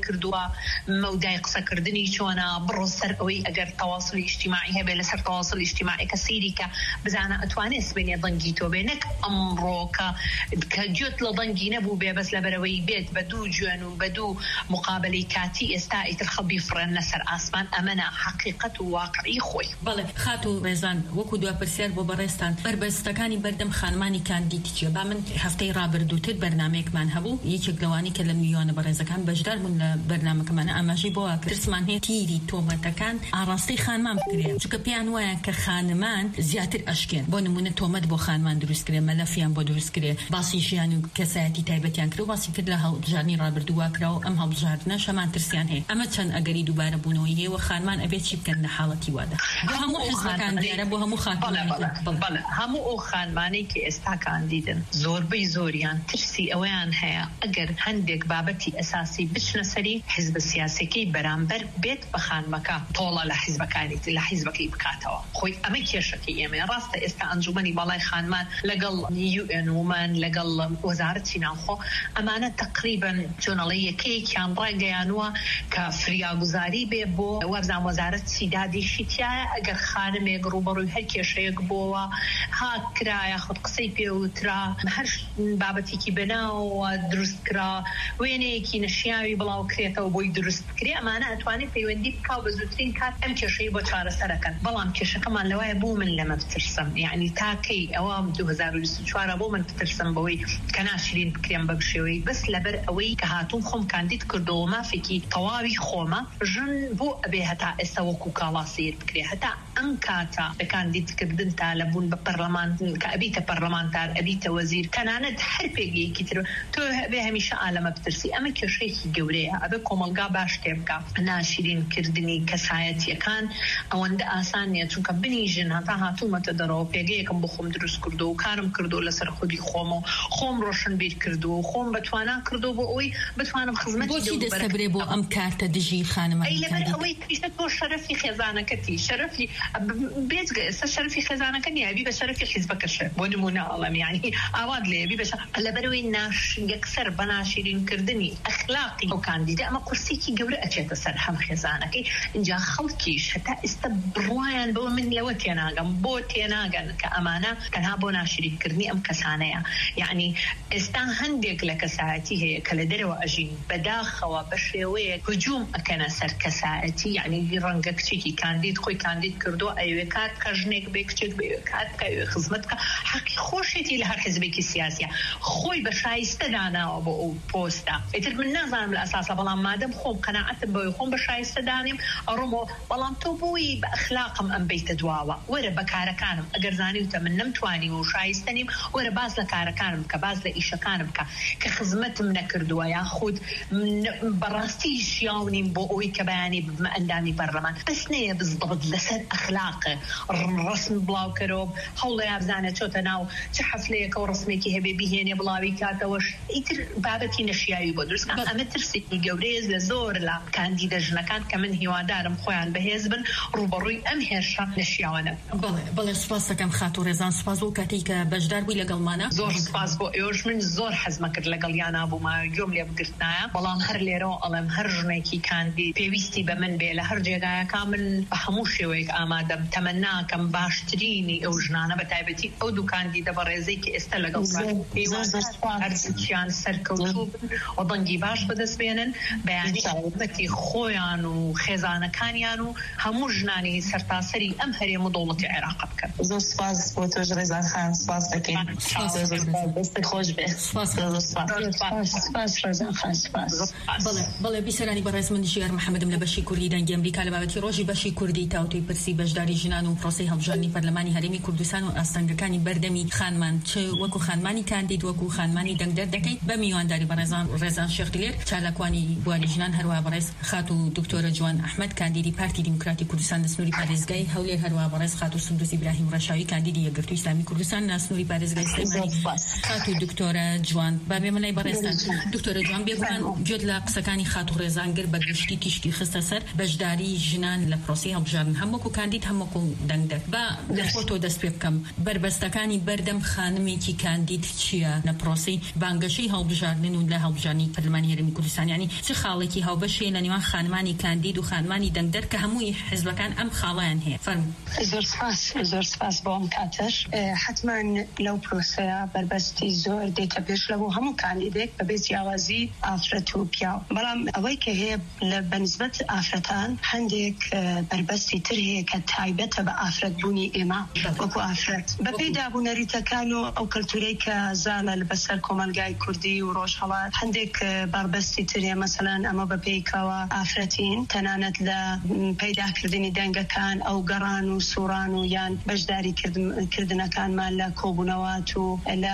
کردووە مەودای قسەکردنی چۆنە بڕۆ سەر ئەوەی ئەگەر تەواصل اجتماعی هەبێ لەسەر تەواصل اجتماعی کە سیری کە بزانە ئەتوانێت سبێنێ دەنگی تۆ بێ نەک ئەمڕۆکە کە گوێت لە دەنگی نەبوو بێ بەس لەبەرەوەی بێت بە دوو جوێن و بە دوو مقابلەی کاتی ئێستا ئیتر خەڵبی فڕێن لەسەر ئاسمان ئەمەنە حقیقەت و واقعی خۆی. بەڵێ خات و ڕێزان وەکو دوا پرسیار بۆ بەڕێستان بربەستەکانی بەردەم خانمانی کاندید چیە؟ با من هەفتەی ڕابردووتر بەرنامەیەکمان هەبوو یەکێک لەوانی کە لە میلیۆنە بەڕێزەکان بەشدار بوون لە بەرنامەکەمانە ئاماژەی بۆ ترسمان هەیە تیری تۆمەتەکان ئاڕاستەی خانمان بکرێن چونکە پێیان وایە کە خانمان زیاتر ئەشکێن بۆ نمونە تۆمەت بۆ خانمان دروست کرێ مەلەفیان بۆ دروست کرێ باسی ژیان و کەسایەتی تایبەتیان کرد و باسی کرد لە هەڵبژارنی ڕابردووە کراوە ئەم هەڵبژاردنە شەمان ترسیان هەیە ئەمە چەند ئەگەری دووبارە بوونەوەی هەیە و خانمان ئەبێت چی بکەن لە حاڵەتی وادا بۆ هەموو حزبەکان دیارە بۆ هەموو خانمان بەڵێ هەموو ئەو خانمانەی کە ئێستا کاندیدن زۆربەی زۆریان ترسی ئەوەیان هەیە ئەگەر هەندێک بابەتی ئەساسی بچنە سەری حزب سیاسیەکەی بەرامبەر بێت بە خانمەکە تۆڵە لە حیزبەکانی لە حیزبەکەی بکاتەوە خۆی ئەمە کێشەکەی ئێمە ڕاستە ئێستا ئەنجومەنی باڵای خانمان لەگەڵ یو ئێن ومان لەگەڵ وەزارەتی ناوخۆ ئەمانە تقریباً چۆنەڵی یەکەیەکیان ڕایگەیانوە کە فریاگوزاری بێ بۆ وەرزان وەزارەتی دادیشی تایە ئەگەر خانمێک ڕوبەڕووی هەر کێشەیەک بۆوە هات کرایە خۆت قسەی پێوترا هەر بابەتێکی بەناوە دروست کرا وێنەیەکی نەشیاوی بڵاو کرێتەوە بۆی دروست بکرێ ئەمانە ئەتوانێت پەیوەندی بکاو بە زووترین کات ئەم کێشەی بۆ چارەسەرەکەن بەڵام کێشەکەمان لەوایە بوو من لەمە بترسم یعنی تاکەی ئەوە دوو هەزار و بیست و چوار بۆ من بترسم بەوەی کە ناشرین بکرێم بە بشێوەی بەس لەبەر ئەوەی کە هاتووم خۆم کاندید کردەوە مافێکی تەواوی خۆمە ژن بۆ ئەبێ هەتا ئێستا وەکو کاڵا سیر بکرێ هەتا ئەم کاتە لە کاندیدکردن تا لەبوون بە پەرلەمان کە ئەبیتە پەرلەمانتار ئەبیتە وەزیر تەنانەت هەر پێگەیەکی تر تۆ ئەبێ هەمیشە ئالەمە بترسی ئەمە کێشەیەکی گەورەیە ئەبێ کۆمەلگا باش تێ بکە ناشرینکردنی کەسایەتیەکان ئەوەندە ئاسان نییە چونکە بنی ژن هەتا هاتوومەتە دەرەوە پێگەیەکم بۆ خۆم دروست کردو و کارم کردو لەسەر خودی خۆمە خۆم ڕۆشن بیر کردو و خۆم بتوانان کردو بۆ ئەوی بتوانم خزمەتی بۆچی دەستەبرێ بۆ ئەم کارتە دژی خانمانی کاندید ئەوەی تریشە تۆ شەرەفی خێزانەکەتی شەرەفی بێجگە ئێستا شەرەفی خێزانەکە نیە بی بە شەرەفی حیزبەکەشە بۆ نمونە ئەڵەم یعنی ئاواد لێ بی بەشە لەبەرەوەی ناش یەکسەر بە ناشرینکردنی ئەخلاقی ئەو کاندیدە ئەمە قورسێکی گەورە ئەچێتە سەر هەم خێزانەکەی اینجا خەڵکیش هەتا ئێستا بڕوایان بەوە من لەوە تێناگەم بۆ تێناگەن کە ئەمانە تەنها بۆ ناشرینکردنی ئەم کەسانەیە یعنی ئێستا هەندێک لە کەسایەتی هەیە کە لە دەرەوە ئەژین بەداخەوە بە شێوەیە هجوم ئەکەنە سەر کەسایەتی یعنی ڕەنگە کچێکی کاندید خۆی کاندید کردو ئەوێ کات کە ژنێک بێ کچێک بێ کات کە خزمەت کە حەقی خۆشێتی لە هەر حزبێکی سیاسیە خۆی بە شایستە داناوە بۆ ئەو پۆستە ئیتر من نازانم لە ئەساسە بەڵام مادەم خۆم قەناعەتم بەوەی خۆم بە شایستە دانیم ئەڕۆمەوە بەڵام تۆ بۆی بە ئەخلاقم ئەم بیتە دواوە وەرە بە کارەکانم ئەگەر زانیوتە من نەمتوانی و شایستە نیم وەرە باز لە کارەکانم کە باز لە ئیشەکانم کە کە خزمەتم نەکردووە یا خود بەڕاستی شیاونیم بۆ ئەوەی کە بەیانی ببمە ئەندامی پەرلەمان بەس نەیە بزدڵت لەسەر ئەخلاقە ڕسم بڵاوکەرەوە هەوڵە یابزانە چۆتە ناو چه حەفلەیەکە و ڕسمێکی هەبێ بیهێنێ بڵاوی کاتەوەش ئیتر بابەتی نەشیاوی بۆ دروست ئەمە ترسێکی گەورەیە لە زۆر لە کاندیدە ژنەکان کە من هیوادارم خۆیان بەهێز بن ڕوبەڕووی ئەم هێرشە نەشیاوانە. بەڵێ سوپاس دەکەم خات و ڕێزان سوپاس بۆ کاتێک کە بەشدار بووی لەگەڵمانە زۆر سوپاس بۆ ئێوەش من زۆر حەزمە کرد لەگەڵ یان نابوومە گوێم لێ بگرتنایە بەڵام هەر لێرەوە ئەڵێم هەر ژنێکی کاندید پێویستی بە من بێ لە هەر جێگایەکە من بە هەموو شێوەیەک ئامادەم تەمەناکەم باشترینی ئەو ژنانە بە تایبەتی ئەو دوو کاندیدە بە ڕێزەی کە ئێستا لەگەڵ هەرچیان سەرکەوتوو و دەنگی باش بەدەست بێنن بەیانی خۆیان و خێزانەکانیان و هەموو ژنانی سەرتاسەری ئەم هەرێم و دەوڵەتی عێراق بکەن. زۆر سپاس بۆ تۆش ڕێزان خان سپاس دەکەین دەستی خۆش بێ سپاس ڕێزان خان سپاس. بەڵێ بیسەرانی بەڕێز من ژیار محەممەدم لە بەشی کوردی دەنگی ئەمریکا لە بابەتی ڕۆژی بەشی کوردی تاوتوی پرسی بەشداری ژنان و پرۆسەی هەڵبژاردنی پەرلەمانی هەرێمی کوردستان و ئاستەنگەکانی بەردەمی خانمان چ وەکو خانمانی کاندید وەکو خانمانی دەنگدەر دەکەیت بە میوانداری بەڕێزان ڕێزان شێخلێر چالاکوانی بواری ژنان هەروە بەڕێز خات و دکتۆرە جوان ئەحمەد کاندیدی پارتی دیموکراتی کوردستان لە سنووری پارێزگای هەولێر هەروە بەڕێز خات و سندوس ئیبراهیم ڕەشاوی کاندیدی یەکگرتووی ئیسلامی کوردستان لە سنووری پارێزگای سلێمانی خات و دکتۆرە جوان بابێ مەلای بەڕێزان دکتۆرە جوان بێگومان گوێت لە قسەکانی خات و ڕێزانگر بە گشتی تیشکی خستە سەر بەشداری ژنان لە پرۆسەی هەڵبژاردن هەم وەکو کاندید کاندید هەموو دەنگدەر با لەخۆتۆ دەست پێ بکەم بربەستەکانی بەردەم خانمێکی کاندید چییە لە پرۆسەی بانگەشەی هەڵبژاردن و لە هەڵبژاردنی پەرلەمانی هەرێمی کوردستان ینی چه خاڵێکی هاوبەشێ لە نێوان خانمانی کاندید و خانمانی دەنگدەر کە هەمووی حیزبەکان ئەم خاڵیان هەیە فەرموو. زۆر سپاس زۆر سپاس بۆ ئەم کاتەش حتما لەو پرۆسەیە بربەستی زۆر دێتە پێش لە بۆ هەموو کاندیدێک بەبێ جیاوازی ئافرەت و پیاو بەڵام ئەوەی کە هەیە لە بەنسبەت ئافرەتان هەندێک بربەستی تر هەیە کە تایبەتە بە ئافرەت بوونی ئێمە وەکو ئافرەت بەپێی دابوونەریتەکان و ئەو کەلتورەی کە زانە لەبەسەر کۆمەلگای کوردی و ڕۆژهەڵات هەندێک بربەستی تر هەیە مەسەلەن ئەمە بەپێیکەوە ئافرەتین تەنانەت لە پەیداکردنی دەنگەکان ئەو گەڕان و سوڕان و یان بەشداری کردنەکانمان لە کۆبوونەوەات و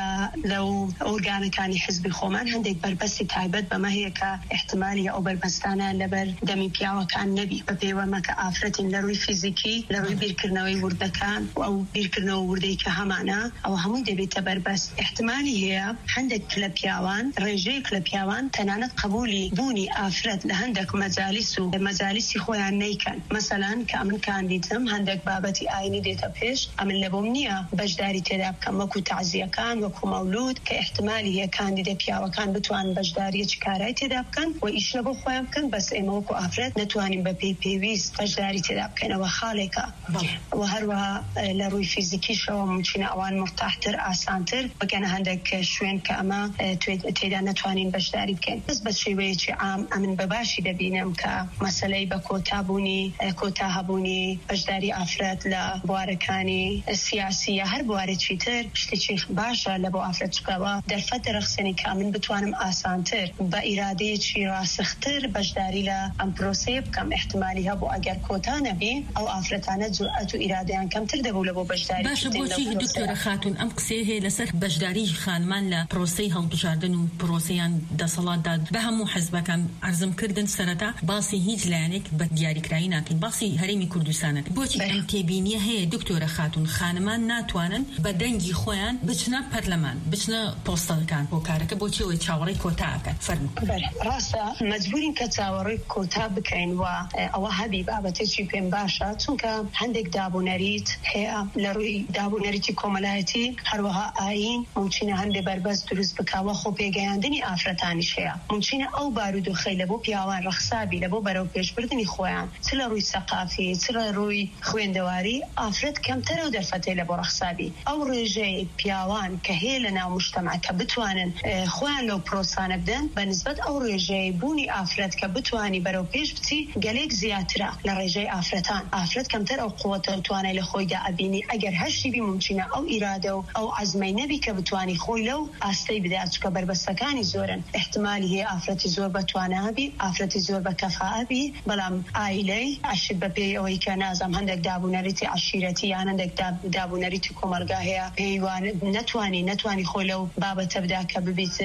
لەو ئۆرگانەکانی حزبی خۆمان هەندێک بربەستی تایبەت بەمە هەیە کە احتمالی ئەو بربەستانە لەبەر دەمی پیاوەکان نەبی بە پێوەمە کە ئافرەتین لە ڕووی فیزیکی لە ڕووی بیرکردنەوەی وردەکان و ئەو بیرکردنەوە وردەی کە هەمانە ئەو هەمووی دەبێتە بربەست احتمالی هەیە هەندێک لە پیاوان ڕێژەیەک لە پیاوان تەنانەت قبولی بوونی ئافرەت لە هەندێک مەجالیس و مەجالیسی خۆیان نەیکەن مەسەلەن کە ئەمن کاندیدم هەندێک بابەتی ئاینی دێتە پێش ئەمن لە بۆم نییە بەشداری تێدا بکەم وەکو تعزیەکان وەکو مەولود کە احتمالی هەیە کاندیدە پیاوەکان بتوانن بەشداریەکی کارای تێدا بکەن و ئیش لە بۆ خۆیان بکەن بەس ئێمە وەکو ئافرەت نەتوانین بە پێی پێویست بەشداری تێدا بکەنەوە خاڵێکە و هەروەها لە ڕووی فیزیکیشەوە ممکنە ئەوان مرتاحتر ئاسانتر بگەنە هەندێک شوێن کە ئەمە تێدا نەتوانین بەشداری بکەین بەس بە شێوەیەکی عام ئەمن بەباشی دەبینم کە مەسەلەی بە کۆتابوونی کۆتا هەبوونی بەشداری ئافرەت لە بوارەکانی سیاسی یا هەر بوارێکی تر شتێکی باشە لە بۆ ئافرەت چکەوە دەرفەت دەرەخسێنی کە من بتوانم ئاسانتر بە ئیرادەیەکی ڕاسختر بەشداری لە ئەم پرۆسەیە بکەم احتمالی هەبوو ئەگەر کۆتا نەبی ئەو ئافرەتانە جورئەت و ئیرادەیان کەمتر دەبوو لە بۆ بەشداری. باشە بۆچی دکتۆرە خاتون ئەم قسەیە هەیە لەسەر بەشداری خانمان لە پرۆسەی هەڵبژاردن و پرۆسەیان دەسەڵاتدا بە هەموو حیزبەکان عرضم کردن سەرەتا باسی هیچ لایەنێک بە دیاریکراوی ناکەین باسی هەرێمی کوردستانە بۆچی ئەم تێبینیە هەیە دکتۆرە خاتون خانمان ناتوانن بە دەنگی خۆیان بچنە پەرلەمان بچنە پۆستەکان بۆ کارەکە بۆچی ئەوەی چاوەڕێی کۆتاکەن فەرموو. ڕاستە مەجبورین کە چاوەڕێی کۆتا بکەین و ئەوە هەبی بابەتێکی پێم باشە چونکە هەندێک دابوونەریت هەیە لە ڕووی دابوونەریتی کۆمەلایەتی هەروەها ئاین ممکنە هەندێک بربەست دروست بکاوە خۆ پێگەیاندنی ئافرەتانیش هەیە ممکنە ئەو بارود و خەی لە بۆ پیاوان ڕەخسابی لە بۆ بەرەو پێشبردننی خۆیان چ لە ڕووی سەقافی چ لە ڕووی خوێندەواری ئافرەت کەمتەرە و دەرفەتەی لە بۆ ڕەخسابی ئەو ڕێژەی پیاوان کە هەیە لە ناو مجتەمع کە بتوانن خۆیان لەو پرۆسانە بدەن بە نسبەت ئەو ڕێژەی بوونی ئافرەت کە بتوانی بەرەو پێش بچی گەلێک زیاترە لە ڕێژەی ئافرەتان ئافرەت کەمتەر ئەو قووەتە توانای لە خۆیدا ئەبینی ئەگەر هەشتی بی ممکنە ئەو ئیرادە و ئەو عەزمەی نەبی کە بتوانی خۆی لەو ئاستەی بدات چکە بربەستەکانی زۆرن احتمالی هەیە ئافرەتی زۆر بەتوانە هەبی ئافرەتی زۆر بە کەفاءە بی بەڵام ئایلەی عشت بەپێی ئەوەی کە نازام هەندێک دابوونەریتی عشیرەتی یان هەندێک دابوونەریتی کۆمەلگا هەیە پێیوان نەتوانی نەتوانی خۆی لەو بابەتە بدا کە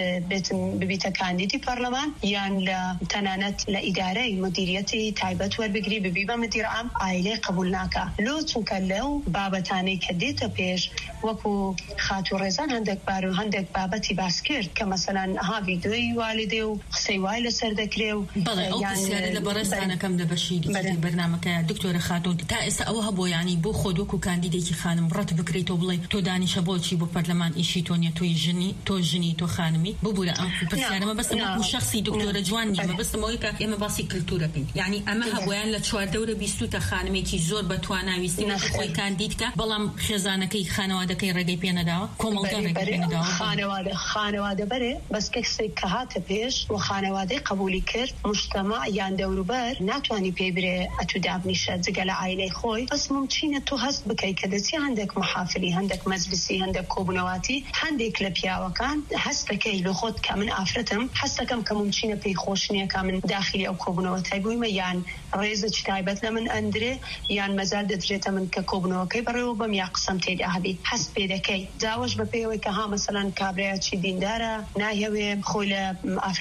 ببیتە کاندیدی پەرلەمان یان لە تەنانەت لە ئیدارەی مدیریەتی تایبەت وەربگری ببی بە مدیر عام ئایلەی قبول ناکە لۆ چونکە لەو بابەتانەی کە دێتە پێش وەکو خاتو ڕێزان هەندێک بار و هەندێک بابەتی باس کرد کە مەسەلەن ها ڤیدیۆی والدێ و قسەی وای لەسەر دەکرێ و بەڵێ ئەو پرسیارە لە بەڕێزانەکەم لە بەشی دیکەی بەرنامەکەیە دکتۆرە خاتون تا ئێستا ئەوە هەبوو ینی بۆ خۆ وەکو کاندیدێکی خانم ڕەت بکرێتەوە بڵێ تۆ دانیشە بۆچی بۆ پەرلەمان ئیشی تۆ نیە تۆی ژنی تۆ ژنی تۆ خانمی ببوورە ئەم پرسیارەمە بەستم وەکو شەخصی دکتۆرە جوان نیمە بەستمەوەی کە ئێمە باسی کلتورە بین یعنی ئەمە هەبوویان لە چواردەورە بیست تا خانمێکی زۆر بەتواناویستی خۆی کاندیدکە بەڵام خێزانەکەی خانەوادەکەی ڕێگەی پێ نەداوە کۆمەڵگە ڕێگەی پێ نەداوە خانەوادە خانەوادە بەرێ بەس کەسێک کە هاتە پێش و خانەوادەی قبولی کرد مجتەمع یان دەوروبەر ناتوانی پێی برێ ئەتو دابنیشە جگە لە عایلەی خۆی بەس ممکنە تۆ هەست بکەی کە دەچی هەندێک محافلی هەندێک مەجلیسی هەندێک کۆبوونەواتی هەندێک لە پیاوەکان هەستەکەی لە خۆت کە من ئافرەتم هەستەکەم کە ممکنە پێی خۆش نییە کە من داخلی ئەو کۆبوونەوەتای بوویمە یان ڕێزێکی تایبەت لە من ئەندرێ یان مەجال دەدرێتە من کە کۆبوونەوەکەی بەڕێوە بەم یا قسەم تێدا هەبی هەست پێ دەکەی جاوەش بە پێیەوەی کە ها مەسەلەن کابرایەکی دیندارە ناهێوێ خۆی لە ئافرەتەکانی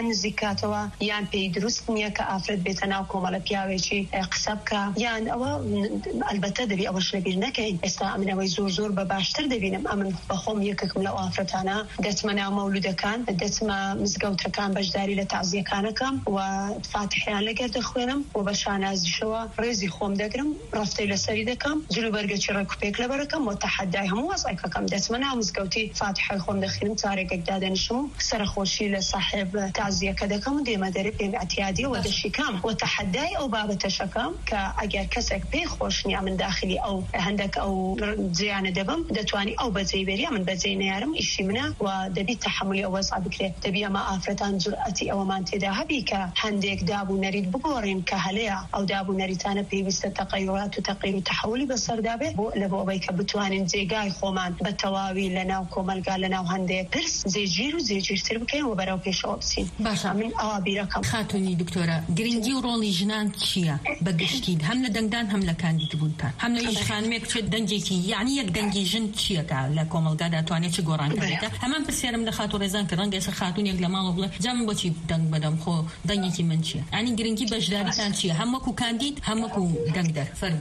نزیکاتەوە یان پێی دروست نییە کە ئافرەت بێتە ناو کۆمەڵە پیاوێکی قسە بکە یان ئەوە ئەلبەتە دەبی ئەوەش لەبیر نەکەین. ئێستا ئەمنەوەی زۆر زۆر بە باشتر دەبینم ئەمن بەخۆم یەکێکم لەو ئافرەتانە دەچمە ناو مەولودەکان دەچمە مزگەوتەکان بەشداری لە تازیەکانەکەم و فاتحیان لەگەر دەخوێنم و بە شانازیشەوە ڕێزی خۆم دەگرم ڕفتەی لەسەری دەکەم جلو بەرگەکی ڕێکوپێک لەبەرەکەم و تەحەدای هەموو وەزعیفەکەم دەچمە ناو مزگەوتی فاتحای خۆم دەخوێنم چارێکێک دادەنیشم و سەرخۆشی لە صاحب تازیەکە دەکەم و دێمە دەرێ پێم ئەتیادی و دەشیکەم و تەحەدای ئەو بابەتەشەکەم کە ئەگەر کەسێک پێی خۆش نییە من داخلی ئەو هەندێک ئەو جیانە دەبم دەتوانی ئەو بەجێی بێری من بەجێ نەیارم ئیشی منە و دەبی تەحملی ئەو وەزع بکرێت. دەبی ئەمە ئافرەتان جورئەتی ئەوەمان تێدا هەبی کە هەندێک دابوونەریت بگۆڕین کە هەلەیە ئەو دابوونەریتانە پێویستە تەقەیرات و تەقیر و تەحولی بەسەردابێت بۆ لەبۆ ئەوەی کە بتوانین جێگای خۆمان بە تەواوی لە ناو کۆمەلگا لە ناو هەندێک پرس جێگیر و جێگیرتر بکەین و بەراو پێشەوە بچین. باشە من ئەوا بیرەکەم. خاتونی دکتۆرە گرنگی و ڕۆڵی ژنان چییە بەگشتی هەم لە دەنگدان هەم لە کاندیدبوونتان هەم لە ئیشخانمێک بچێت دەنگێکی یعنی یەک دەنگی ژن چییەکە لە کۆمەلگادا توانێت چ گۆڕانکارێتە هەمان پرسیارم لە خاتو ڕێزان کە ڕەنگە ئێستا خاتونێک لە ماڵ بڵێ جا من بۆچی دەنگ بەدەم خۆ دەنگێکی من چییە ئەنی گرنگی بەشداریتان چییە هەم وەکو کاندید هەم وەکو دەنگدەر فەرموو.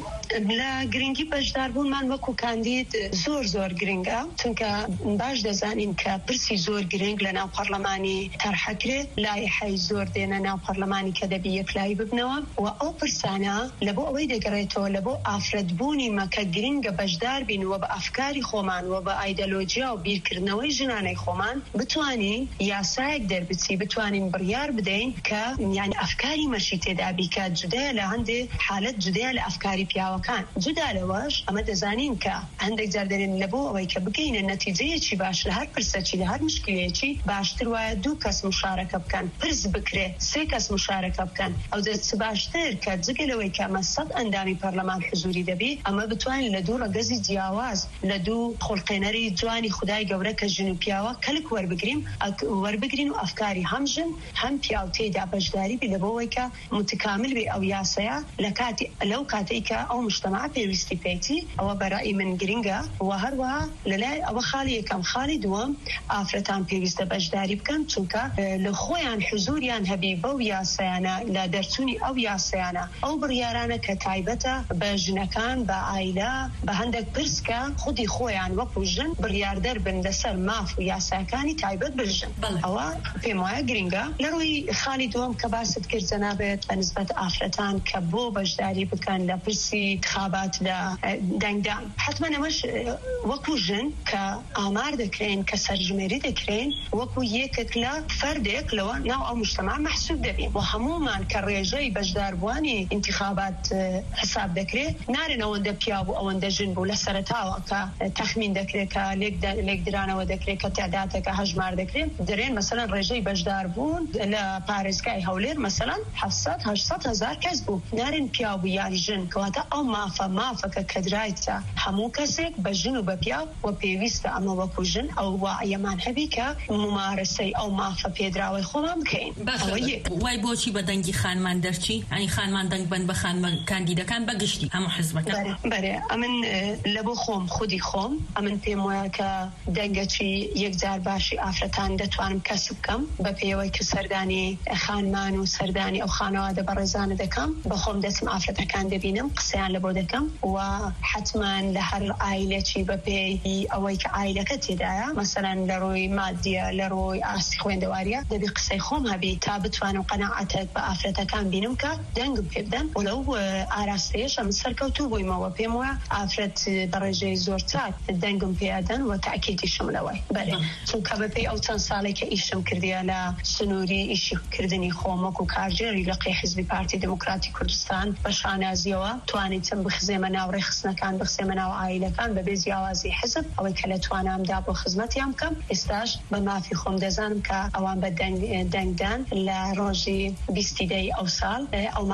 لە گرنگی بەشداربوونمان وەکو کاندید زۆر زۆر گرنگە چونکە باش دەزانین کە پرسی زۆر گرنگ لە ناو پەرلەمانی تەرحەکرێت لایحەی زۆر دێنە ناو پەرلەمانی کە دەبی یەکلایی ببنەوە و ئەو پرسانە لە بۆ ئەوەی دەگەڕێتەوە لە بۆ ئافرەتبوونی مەکە گرنگە بەشدار بین و بە ئەفکاری خۆمان و بە ئایدەلۆجیا و بیرکردنەوەی ژنانەی خۆمان بتوانین یاسایەک دەربچی بتوانین بڕیار بدەین کە یعنی ئەفکاری مەشی تێدا بیکە جودایە لە هەندێک حالەت جودایە لە ئەفکاری پیاوەکان جودا لەوەش ئەمە دەزانین کە هەندێک جار دەرێن لە بۆ ئەوەی کە بگەینە نەتیجەیەکی باش لە هەر پرسەکی لە هەر مشکلەیەکی باشتر وایە دوو کەس مشارەکە بکەن پرس بکرێت سێ کەس مشارەکە بکەن ئەو دەست باشتر کە جگەلەوەی کە ئەمە سەد ئەندامی پەرلەمان حزوری دەبی ئەمە بتوانین لە دوو ڕەگەزی جیاواز لە دوو خۆڵقێنەری جوانی خودای گەورە کە ژن و پیاوە کەلک وەربگرین وەربگرین و ئەفکاری هەم ژن هەم پیاو تێدا بەشداری بی لە بۆەوەی کە متکامل بێ ئەو یاسەیە لە کاتی لەو کاتەی کە ئەو مجتەمع پێویستی پێیتی ئەوە بەرای من گرنگە و هەروەها لەلای ئەوە خاڵی یەکەم خاڵی دووەم ئافرەتان پێویستە بەشداری بکەن چونکە لە خۆیان حزوریان هەبی بەو یاسەیانە لە دەرچوونی ئەو یاسەیانە ئەو بڕیارانە کە تایبەتە بە ژنەکان بە ئایلا بە هەندێک پرسکە خودی خۆیان وەکو ژن بڕیاردەر بن لەسەر ماف و یاساکانی تایبەت بژن ئەوە پێم وایە گرنگە لە ڕووی خاڵی دووەم کە باست کرد جەنابێت بە نسبەت ئافرەتان کە بۆ بەشداری بکەن لە پرسی انتخابات لە دەنگدان حتما ئەمەش وەکو ژن کە ئامار دەکرێن کە سەرژمێری دەکرێن وەکو یەکێک لە فەردێک لەوە ناو ئەو مجتەمع محسوب دەبین و هەمومان کە ڕێژەی بەشداربووانی انتخابات حساب دەکرێت نارێن ئەوەندە پیا بوو ئەوەندە ژن بوو لە سەرەتاوە کە تەخمین دەکرێت کە لێک درانەوە دەکرێت کە تعدادەکە هەژمار دەکرێت دەرێن مەسەلەن ڕێژەی بەشداربوون لە پارێزگای هەولێر مەسەلەن هەفسەد هەشسەد هەزار کەس بوو نارێن پیا بوو یان ژن کەواتە ئەو مافە مافەکە کە درایتە هەموو کەسێک بە ژن و بە پیا و پێویستە ئەمە وەکو ژن ئەو وایەمان هەبی کە ممارەسەی ئەو مافە پێدراوەی خۆمان بکەین. وای بۆچی بە دەنگی خانمان دەرچی ئەنی خانمان دەنگ بن بە خانمان کاندیدەکان بەگشتی هەموو حزبەکان بەرێ ئەمن لە بۆ خۆم خودی خۆم ئەمن پێم وایە کە دەنگەچی یەکجار باشی ئافرەتان دەتوانم کەسب بکەم بە پێوەی کە سەردانی خانمان و سەردانی ئەو خانەوادە بەڕێزانە دەکەم بە خۆم دەچم ئافرەتەکان دەبینم قسەیان لە بۆ دەکەم و حتمان لە هەر ئایلێکی بە پێی ئەوەی کە ئایلەکە تێدایە مەسەلەن لە ڕۆی مادیە لە ڕۆی ئاستی خوێندەواریە دەبی قسەی خۆم هەبی تا بتوانم قەناعەتێک بە ئافرەتەکان بینم کە دەنگم پێ بدەن و لەو ئاراستەیەش ئەم سەرکەوتوو بوویمەوە پێم وایە ئافرەت بەڕێژەی زۆر چاک دەنگم پێدەن و تاکیدیشم لەوەی بەرێ چونکە بەپێی ئەو چەند ساڵێکە ئیشم کردیە لە سنووری ئیشیکردنی خۆم وەکو کارژێری لەقی حزبی پارتی دموکراتی کوردستان بە شانازیەوە توانیتم بخزێمە ناو ڕێخستنەکان بخزێمە ناو ئایلەکان بەبێ جیاوازی حزب ئەوەی کە لە توانامدا بۆ خزمەتیان بکەم ئێستاش بە مافی خۆم دەزانم کە ئەوان بە دەنگدان لە ڕۆژی بیستی دەی ئەو ساڵ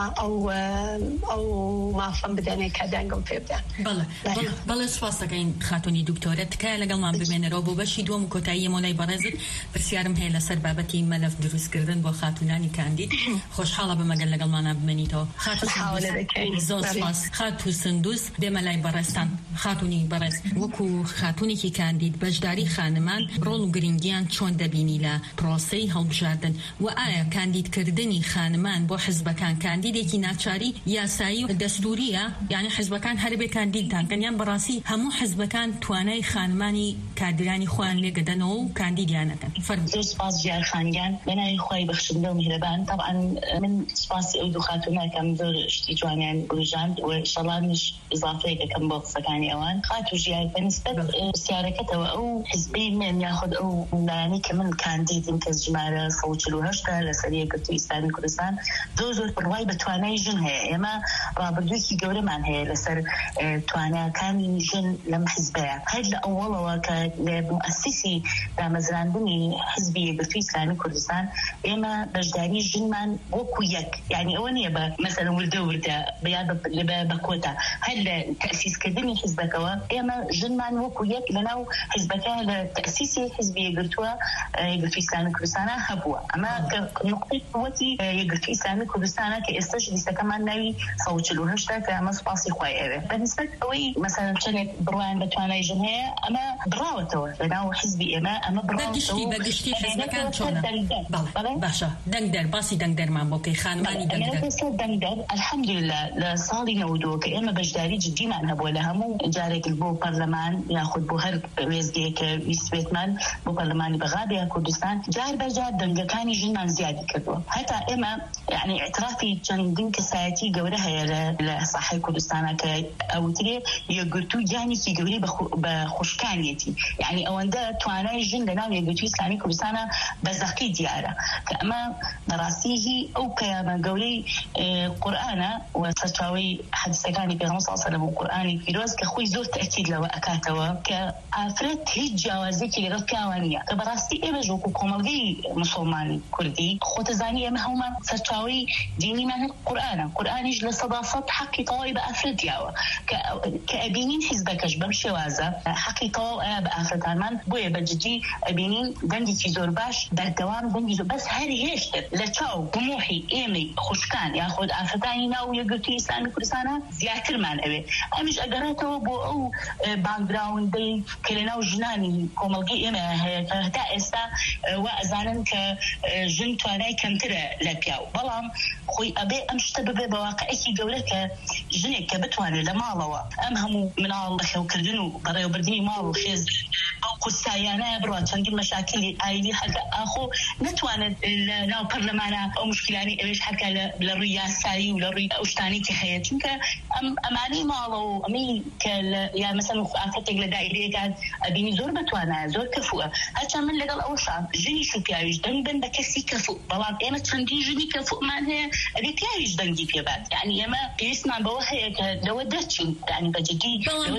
ئەو مافەم بدەنێ کە دەنگم پێ بدەن. بەڵێ سوپاس دەکەین خاتونی دکتۆرە تکایە لەگەڵمان بمێنەرەوە بۆ بەشی دووەم و کۆتایی مۆلای بەڕێزت پرسیارم هەیە لەسەر بابەتی مەلەف دروستکردن بۆ خاتونانی کاندید خۆشحاڵە بمەگەر لەگەڵمانە بمێنیتەوە. زۆر سوپاس خاتو سندوس دێمە لای بەڕێستان. خاتونی بەڕێز وەکو خاتونێکی کاندید بەشداری خانمان ڕۆڵ و گرنگیان چۆن دەبینی لە پرۆسەی یاسایی هەڵبژاردن و ئایا کاندیدکردنی خانمان بۆ حزبەکان کاندیدێکی ناچاری یاسایی و دەستوریە، یعنی حزبەکان هەربێ کاندیدتان کەنیان بەڕاستی هەموو حزبەکان توانای خانمانی کادرانی خۆیان لێگەدەنەوە و کاندیدیانەکەن. زۆر سپاس ژیار خانگیان بەناوی خۆی بەخشندە و میهرەبان. طبعا من سپاسی ئەو دوو خاتونەکەم زۆر شتی جوانیان بژاند و ئینشەڵڵا ئضافەیەک دەکەم بۆ قسەکانی ئەوان. خاتو ژیار بەنسبەت پرسیارەکەتەوە ئەو حزبی من یاخود ئەو لایەنی کە من کاندیدم کە ژمارە سەد و چل و هەشت لەسەر یەکگرتووی ئیسلامی کوردستان زۆر زۆر بڕوای بە توانای ژن هەیە. ئێمە ڕابردوویەکی گەورەمان هەیە لەسەر تواناکانی ژن لەم حزبەیە. هەر لە ئەوڵەوە کە لە مؤسسی دامەزراندنی حزبی یەکگرتووی ئیسلامی کوردستان ئێمە بەشداری ژنمان وەکو یەک، یعنی ئەوە نییە بە مەسەلەن وردە وردە بە کۆتا، هەر لە تەسیسکردنی حزبەکەوە ئێمە ژنمان وەکو یەک لەناو حزبەکە لە تەسیسی حزبی یەکگرتووە یەکگرتووی ئیسلامی کوردستانە هەبووە. ئەمە نقطەی قووەتی یەکگرتووی ئیسلامی کوردستانە کە ئێستاش لیستەکەمان ناوی سەد و چل و هەشت کە ئەمە سوپاسی خۆی ئەوێ. بەنسبەت ئەوەی مەسەلەن چەندێک بڕوایان بە توانای ژن هەیە ئەمە بڕاوەتەوە لەناو حزبی ئێمە، ئەمە بەگشتی بەگشتی حزبەکان چۆنە؟ باشە دەنگدەر باسی دەنگدەرمان بۆ کەی خانمانی دەنگدەر الحەمدوللا لە ساڵی نەودۆ کە ئێمە بەشداری جدیمان هەبووە لە هەموو جارێک بۆ پەرلەمان یاخود بۆ هەر وێزگەیەکە ویستێتمان بۆ پەرلەمانی بەغابیا کوردستان جار بەجار دەنگەکانی ژنمان زیادی کردووە. هەتا ئێمە یعنی اعترافی چەندین کەسایەتی گەورە هەیە لە ساحەی کوردستانە کە ئەوترێ یەکگرتوو گیانێکی گەورەی بە خوشکانیەتی، یعنی ئەوەندە توانای ژن لەناو یەکگرتووی ئیسلامی کوردستانە بەزەقی دیارە کە ئەمە بەڕاستی هی ئەو پەیامە گەورەی قورئانە و سەرچاوەی حەدیسەکانی پێغەمبەر صلی الله علیه و سلم و قورئانی پیرۆز کە خۆی زۆر تەکید لەوە ئەکاتەوە کە ئافرەت هیچ جیاوازێکی لەگەڵ پیاوە نییە، کە بەڕاستی ئێمەش وەکو کۆمەڵگەی مسلمانی کوردی خۆتەزانی ئێمە هەمومان سەرچاوەی دینیمان قورئانە، قورئانیش لە سەدا سەد حەقی تەواوی بە ئافرەت دیاوە کە ئەبینین حیزبەکەش بەم شێوازە حەقی تەواو ئەیە بە ئافرەتانمان بۆیە بەجددی ئەبینین دەنگێکی زۆر باش بەردەوام دەنگی زۆر بەس هەر هێشتر لە چاو گموحی ئێمەی خوشکان یاخود ئافرەتانی ناو یەکگرتووی ئیسلامی کوردستانە زیاترمان ئەوێ. ئەمیش ئەگەڕێتەوە بۆ ئەو باکگراوندەی کە لەناو ژنانی کۆمەڵگەی ئێمە هەیە کە هەتا ئێستا وا ئەزانن کە ژن توانای کەمترە لە پیاو، بەڵام خۆی ئەبێ ئەم شتە ببێ بە واقعەکی گەورە کە ژنێک کە بتوانێت لە ماڵەوە ئەم هەموو مناڵ بەخێوکردن و بەڕێوەبردننی ماڵ و خێز ئەو قورسایانە بڕات چەندین مەشاکلی ئایلی هەرکە ئاخۆ نەتوانێت لە ناو پەرلەمانە ئەو مشکلانی ئەوێش هەرکە لە ڕووی یاسایی و لە ڕووی ئەو شتانی کە هەیە، چونکە ئەمانەی ماڵە و ئەمەی کە یا مەسەن ئافرەتێک لە دایرەیەکان ئەبینی زۆر بتوانایە زۆر کەفووە، هەرچەند من لەگەڵ ئەوەشان ژنیش و پیاویش دەنگ بن بە کەسی کەفوو، بەڵام ئێمە چەندین ژنی کەفوومان هەیە ئەبێ پیاویش دەنگی پێبات، یعنی ئێمە پێویستمان بەوە هەیە کە لەوە دەرچین، یعنی بەجددی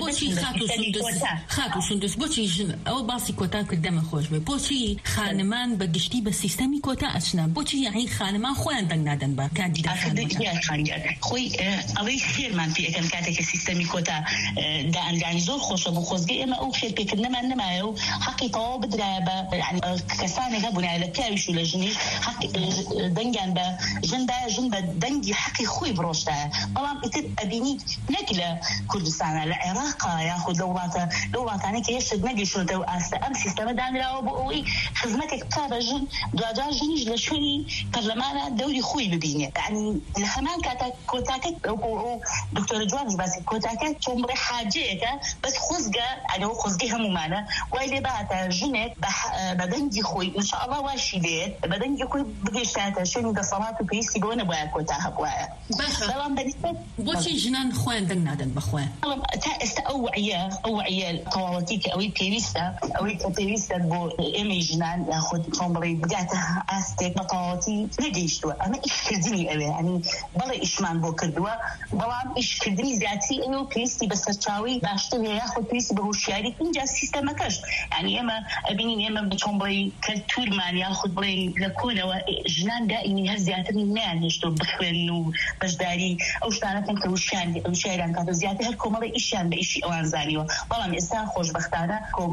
خاتو سندوس بۆچی ژن ئەوە باسی کۆتا کردەمە خۆش بێ، بۆچی خانمان بەگشتی بە سیستەمی کۆتا ئەچنە، بۆچی یعنی خانمان خۆیان دەنگ نادەن بە کاندیدەکان خۆی ئەوەی خێرمان پێ ئەەکەن کاتێککە سیستەمی کۆتا دائەنگانی زۆر خۆشە بۆ خۆزگە ئێمە ئەو خێرپێکردنەمان نەمایە و حەقی تەواو بدرایە بە کەسانێک هەبوونایە لە پیاویش و لە ژنیش دەنگیان بە ژندایە ژن بە دەنگی حەقی خۆی بڕۆشتایە، بەڵام ئیتر ئەبینی نەک لە کوردستانە لە عێراقا یاخود لە وڵاتە لە وڵاتانێک کە هێشت نەگەیشتوتەوە ئاستە ئەم سیستەمە دانراوە بۆ ئەوەی خزمەتێک بکا بە ژن دوجار ژنیش لە شوێنی پەرلەمانە دەوری خۆی ببینێ، یعنی لە هەمان کاتە کۆتاکە دکتۆرە جوانش باسی کۆتاکە چۆن بڵێ حاجەیەکە بەس خۆزگە ئەنەوە خۆزگەی هەمومانە وای لێ باتە ژنێک بە دەنگی خۆی ئینشاءڵڵا واشی بێت بە دەنگی خۆی بگەیشتاتە شوێنی دەسەڵات و پێویستی بۆ نەبووایە کۆتا هەبوایە. بەڵام بەنسبەت بۆچی ژنان خۆیان دەنگ نادەن بەخۆیان؟ تا ئێستا ئەو وعیە ئەو وعیە تەواوەتی کە ئەوەی پێویستە ئەوەی کە پێویستە بۆ ئێمەی ژنان یاخود چۆن بڵێ بگاتە ئاستێک بە تەواوەتی نەگەیشتووە، ئەمە ئیشکردنی ئەوێ، ئەنی بەڵێ ئیشمان بۆ کردووە بەڵام ئیشکردنی زیاتری ئەوە پێویستی بە سەرچاوی باشتر هەیە یاخود پێویستی بە هوشیاری اینجا سیستەمەکەش، یعنی ئێمە ئەبینین ئێمە چۆن بڵێ کەلتورمان یاخود بڵێ لە کۆنەوە ژنان دائیمی هەر زیاتر نیانهێشتۆ بخوێن و بەشداری ئەو شتانەکەن کە وشیان وشیاریان کاتە زیاتر هەر کۆمەڵی ئیشیان بە ئیشی ئەوان زانیوە، بەڵام ئێستا خۆشبەختانە کۆمەڵ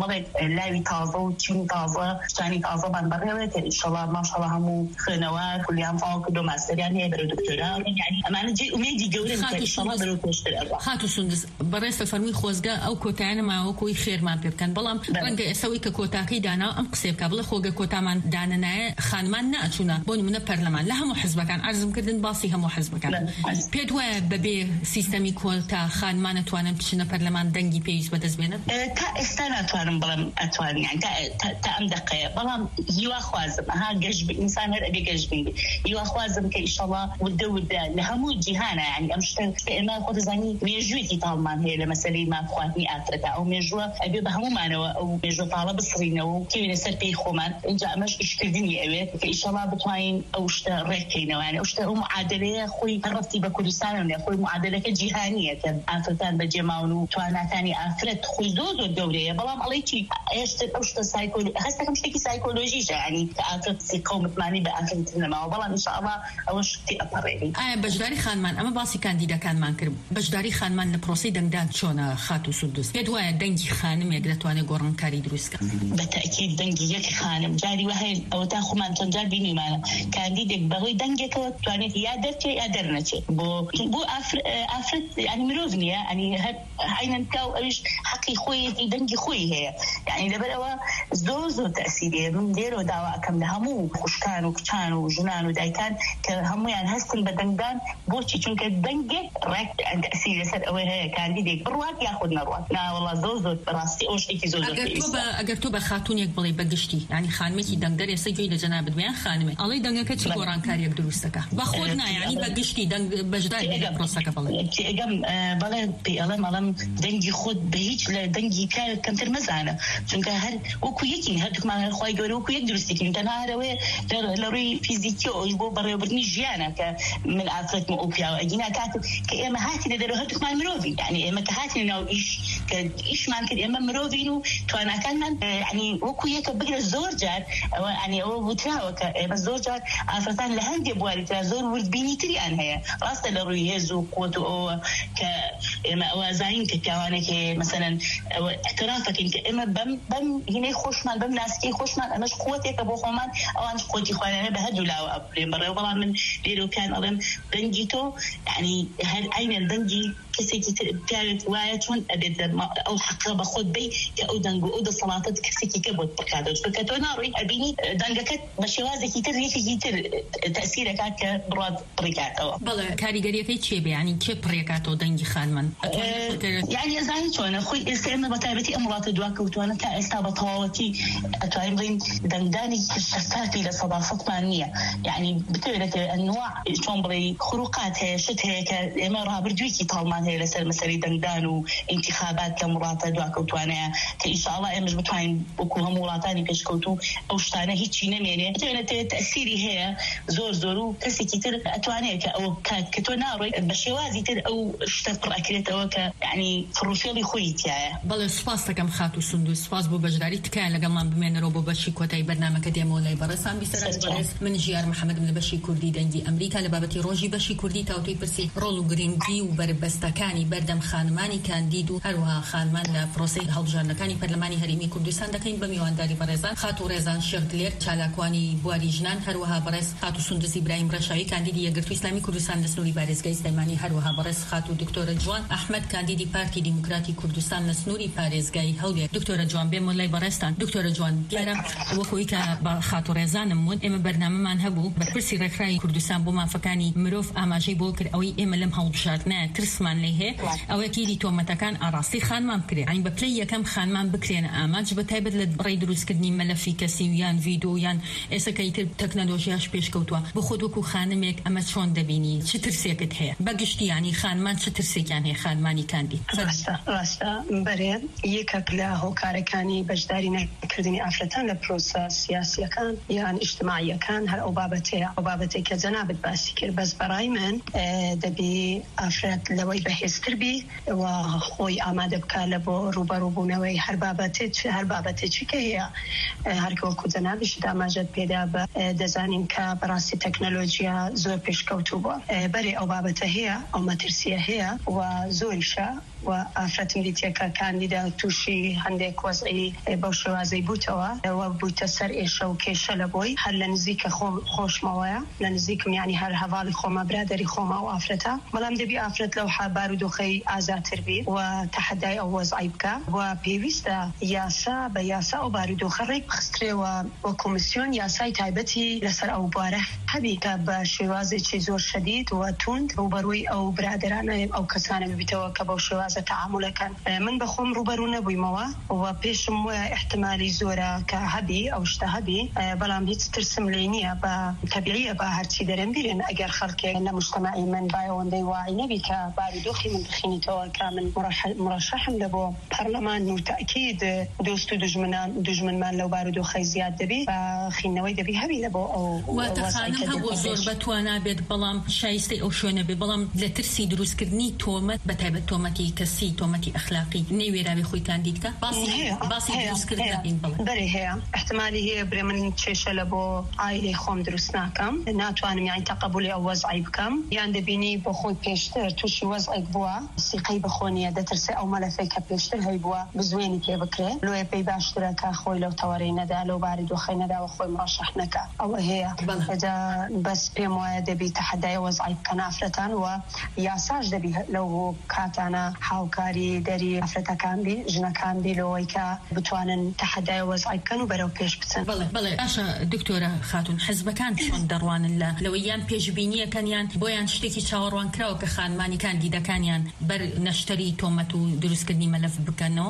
کۆمەڵێک لاوی تازە و چین تازە شتانی تازەمان بەڕێوێت ئینشەڵا ماشەڵا هەموو خوێنەوار کولیان فاڵ کردو ماستەریان هەیە بەرەو دکتۆرا یعنی ئەمانە جێ ئومێدی گەورەن کە ئینشەڵا بەرەو پێشتر ئەڕوا. خاتو سوندس بەڕێستە فەرمووی خۆزگە ئەو کۆتایانە ماوەکۆی خێرمان پێ بکەن بەڵام ڕەنگە ئێستەوەی کە کۆتاکەی دانا ئەم قسێ بکە بڵێ خۆگە کۆتامان دانەنایە خانمان ناچوونە بۆ نمونە پەرلەمان لە هەموو حزبەکان عەرزم کردن باسی هەموو حزبەکان پێت وایە بەبێ سیستەمی کۆتا خانمان ناتوانن بچنە پەرلەمان دەنگی پێویست بەدەست بێنن؟ تا ئێستا ناتوانم بڵێم ئەتوانین یان تا ئەم دقەیە بەڵام هیوا خوازم ئەها گەشت ئینسان هەر ئەبێ گەشت بێ هیوا خوازم کە ئینشەڵا وردە وردە لە هەموو جیهانە یعنی ئەم شتە ئێمە خۆ دەزانی مێژوویەکی تاڵمان هەیە لە مەسەلەی مافخواردنی ئافرەتە ئەو مێژووە ئەبێ بە هەمومانەوە ئەو مێژوە تاڵە بسڕینەوە و کەوێنە سەر پێی خۆمان اینجا ئەمەش ئیشکردنی ئەوێت کە ئینشەڵا بتوانین ئەو شتە ڕێککەینەوە یعنی ئەو شتە ئەو معادلەیە خۆی هەڕەتی بە کوردستانە خۆی معادلەکە جیهانیە کە ئافرەتان بەجێماون و تواناتانی ئافرەت خۆی زۆر زۆر گەورەیە بەڵام ئەڵێ چی ئێشتا ئەو شتە سایکۆلۆژی هەستەکەم شتێکی سایکۆلۆژیشە یعنی کە ئافرەت قەومتمانی بە ئافرەت نەماوە بەڵام ئینشەڵا ئەوە شتی ئەپەڕێنی. ئایا بەشداری خانمان ئەمە باسی کاندیدەکانمان کرد بەشداری خانمان لە پرۆسەی دەنگدان چۆنە خاتو سودوس پێت وایە دەنگی خانمێک دەتوانێت گۆڕانکاری دروستکە؟ بەتەکید دەنگی یەک خانم جاری وهەیە ئەوە تا خۆمان چەند جار بینیمانە کاندیدێک بەهۆی دەنگێکەوە توانێت یا دەرچێ یا دەرنەچێت بۆ بۆ ئافرەت ینی مرۆڤ نییە ئەنی عینەن کاو ئەویش حەقی خۆیەتی دەنگی خۆی هەیە یعنی لەبەر ئەوە زۆر زۆر تەئسیرێ من لێرەوە داوا ئەکەم لە هەموو خوشکان و کچان و ژنان و دایکان کە هەمویان هەستن بە دەنگدان بۆچی چونکە دەنگێک ڕێک تەئسیر لەسەر ئەوەی هەیە کاندیدێک بڕوات یاخود نەڕوات ناوەڵا زۆر زۆر بەڕاستی ئەو شتێکی زۆر زۆر ئەگەر تۆ بە خاتونێک بڵێ بەگشتی ینی خانمێکی دەنگدەر ئێستا گوێی لە جەنابەت بیان خانمێ ئەڵێ دەنگەکە چ گۆڕانکاریەک دروستەکە بە خۆت نایانی بەگشتی دەنگ بەشداری لە پرۆسەکە بڵێ ئەگەم بەڵێ پێ ئەڵێم ئەڵێم دەنگی خۆت بە هیچ لە دەنگی پیاوێک کەمتر مەزانە چونکە هەر وەکو یەکین هەردووکمان هەر خوای گەورە وەکو یەک دروستیکین تەنها هەرەوەی لە ڕووی فیزیکی ئەوش بۆ بەڕێوەبردننی ژیانە کە من ئافرەتم ئەو پیاوە ئەگینا کاتێک کە ئێمە هاتینە دەرەوە هەردووکمان مرۆڤین یعنی ئێمە کە هاتینە ناو ئیش کە ئیشمان کرد ئێمە مرۆڤین و تواناکانمان یعنی وەکو یەکە بگرە زۆر جار ئەوە ینی ئەوە وتراوە کە ئێمە زۆر جار ئافرەتان لە هەندێک بواری ترا زۆر وردبینی تریان هەیە ڕاستە لە ڕووی هێز و قوت و ئەوە کە ئێمە ئەوە زانین کە پیاوانێک مثلەن ئەوە اعترافەکەین کە ئێمە بەم بەم هینەی خۆشمان بەم ناسکەی خۆشمان ئەمەش قوتێکە بۆ خۆمان ئەوان قوتی خوانانە بە هەردوو لاوە ئەبرێن بەڕێوە بەڵام من لێرەوەکان ئەڵێم دەنگی تۆ یعنی هەر عینەن دەنگی کەسێکی پیاوێت وایە چۆن ئەبێت ئەو حەقە بە خۆت بی کە ئەو دەنگ و ئەو دەسەڵاتت کەسێکی کە بۆت بکاتەوە چونکە تۆ ناڕۆی ئەبینی دەنگەکەت بە شێوازێکی تر یەکێکی تر تەئسیرەکات کە بڕات بڕیکاتەوە. بەڵێ کاریگەریەکەی چێ بێ ینی کێ پڕێکاتەوە دەنگی خانمان یعنی ئەزانی چۆنە خۆی ئێستا ئێمە بە تایبەتی ئەم وڵاتە دواکەوتوانە تا ئێستا بە تەواوەتی ئەتوانین بڵین دەنگدانی شەفافی لە سەداسەدمان نییە یعنی بتوێنێت ئەنواع چۆن بڵێ خروقات هەیە شت هەیە کە ئێمە ڕابردوویەکی تاڵمان هەیە لەسەر مەسەلەی دەنگدان و انتخابات لە وڵاتە دواکەوتوانەیە کە ئینشاءڵڵا ئێمەش بتوانین وەکو هەموو وڵاتانی پێشکەوتو ئەو شتانە هیچی نەمێنێ بتوێنێت تەئسیری هەیە زۆر زۆر و کەسێکی تر ئەتوانێت کە ئەوە بکات کە تۆ ناڕۆی بە شێوازی تر ئەو شتە پڕ ئەکرێتەوە کە یعنی فڕوفێڵی خۆی تایە. بەڵێ سوپاس دەکەم خاتو سوندوس سوپاس بۆ بەشداری تکایە لەگەڵمان بمێنەرەوە بۆ بەشی کۆتایی بەرنامەکە دێمەوە لای بەڕێستان بیسەرات بەڕێز من ژیار محەممەدم لە بەشی کوردی دەنگی ئەمریکا لە بابەتی ڕۆژی بەشی کوردی تاوتوی پرسی ڕۆڵ و گرنگی و بربەستەکانی بەردەم خانمانی کاندید و هەروەها خانمان لە پرۆسەی هەڵبژاردنەکانی پەرلەمانی هەرێمی کوردستان دەکەین بە میوانداری بەڕێزان خاتو ڕێزان شێخ دلێر چالاکوانی بواری ژنان هەروەها بەڕێز خاتو سوندوس ئیبراهیم ڕەشاوی کاندیدی یەکگرتووی ئیسلامی کوردستان لە سنووری بارێزگای سلێمانی هەروەها بەڕێز خاتو دکتۆرە جوان ئەحمەد کاندیدی پارتی دیموکراتی کوردستان لە سنووری پارێزگای هەولێر. دکتۆرە جوان بێم لای بەڕێستان. دکتۆرە جوان دیارە وەکوی کە بە خاتو ڕێزانم وت ئێمە بەرنامەمان هەبوو بە پرسی ڕێکخراوی کوردستان بۆ مافەکانی مرۆڤ ئاماژەی بۆ کرد ئەوەی ئێمە لەم هەڵبژاردنە ترسمان لێ هەیە ئەوەی کیری تۆمەتەکان ئاڕاستی خانمان بکرێ ئەین بە پلەی یەکەم خانمان بکرێنە ئاماج بە تایبەت لە بڕی دروستکردنی مەلەفی کەسی و یان ڤیدۆ یان ئێستاکەی تر تەکنەلۆژیاش پێشکەوتووە بۆ خۆت وەکو خانمێک ئەمە چۆن دەبینی چ ترسێکت هەیە بەگشتی ینی خانمان چ ترسێکیان هەیە خانمانی کاندید؟ ڕاستە بەرێ یەکێک لە هۆکارەکانی بەشداری نەکردنی ئافرەتان لە پرۆسە سیاسیەکان یان ئیجتیماعیەکان هەر ئەو بابەتەیە ئەو بابەتەی کە جەنابەت باسی کرد بەس بەڕای من دەبێ ئافرەت لەوەی بە بەهێزتر بی و خۆی ئامادە بکە لە بۆ ڕوبەڕووبوونەوەی هەر بابەتێک هەر بابەتێکی کە هەیە هەرکەوەکو جەنابیش داماژەت پێدا بە دەزانین کە بەڕاستی تەکنەلۆژیا زۆر پێشکەوتوو بووە بەرێ ئەو بابەتە هەیە ئەو مەترسیە هەیە و زۆریشە و ئافرەتم دیتێکە کاندیدا تووشی هەندێک وەزعی بەو شێوازەی بووتەوە ئەوە بوویتە سەر ئێشە و کێشە لە بۆی هەر لە نزیکە خۆم خۆشمەوەیە لە نزیکم یانی هەر هەواڵی خۆمە برادری خۆمە و ئافرەتە بەڵام دەبی ئافرەت لەو حابار و دۆخەی ئازاتر بی و تەحەدای ئەو وەزعی بکە و پێویستە یاسا بە یاسا ئەو بارودۆخە ڕێک بخسترێەوە وە کۆمیسیۆن یاسای تایبەتی لەسەر ئەو بوارە هەبی کە بە شێوازێکی زۆر شەدید و توند ڕوبەڕووی ئەو برادرانە ئەو کەسانە ببیتەوە کە بەو شێوازە تەعاملەکەن من بەخۆم ڕوبەڕوو نەبوویمەوە و پێشم وایە احتمالی زۆرە کە هەبی ئەو شتە هەبی بەڵام هیچ ترسم لێ نییە بە تەبیعیە بە هەرچی دەرەم بیرن ئەگەر خەڵکێک لە مجتەمەعی من بایەوەندەی وای نەبی کە بارودۆخی من بخینیتەوە کە من مرەشەحم لە بۆ پەرلەمان و تەئکید دۆست و دوژمنان دوژمنمان لەو بارودۆخەی زیاد دەبی بە خینەوەی دەبی هەبی لە بۆ ئەو واتەخانم هەبوو زۆر بەتوانە بێت بەڵام شایستەی ئەو شوێنە بێ بەڵام لە ترسی دروستکردنی تۆمەت بە تایبەت تۆمەتی کەسی تۆمەتی ئەخلاقی نەیوێراوی خۆی کاندید کە باسی دروستکردن بەرێ هەیە احتمالی هەیە برێ من کێشە لە بۆ ئایلەی خۆم دروست ناکەم ناتوانم یانی تەقبولی ئەو وەزعی بکەم یان دەبینی بۆ خۆی پێشتر تووشی وەزعێک بووە سیقەی بخۆنیە دەترسێ ئەو مەلەفەی کە پێشتر هەی بووە بزوێنی پێ بکرێ لۆیە پێی باشترە کە خۆی لەو تەوەرەی نەدا لەو بارودۆخەی نەدا و خۆی مرەشەح نەکە ئەوە هەیە ئەجا بەس پێم وایە دەبی تەحەدای وەزعی بکەن ئافرەتان و یاساش دەبی لەو کاتانە هاوکاری دەری ئافرەتەکان بی ژنەکان بی لەوەی کە بتوانن تەحەدای وەزعی بکەن و بەرەو پێش بچن. بەڵێ بەڵێ باشە دکتۆرە خاتون حزبەکان چۆن دەڕوانن لە لەوەیان پێشبینیەکەنیان بۆیان شتێکی چاوەڕوان کراوە کە خانمانی کاندیدەکانیان بەر نەشتەری تۆمەت و دروستکردنی مەلەف بکەنەوە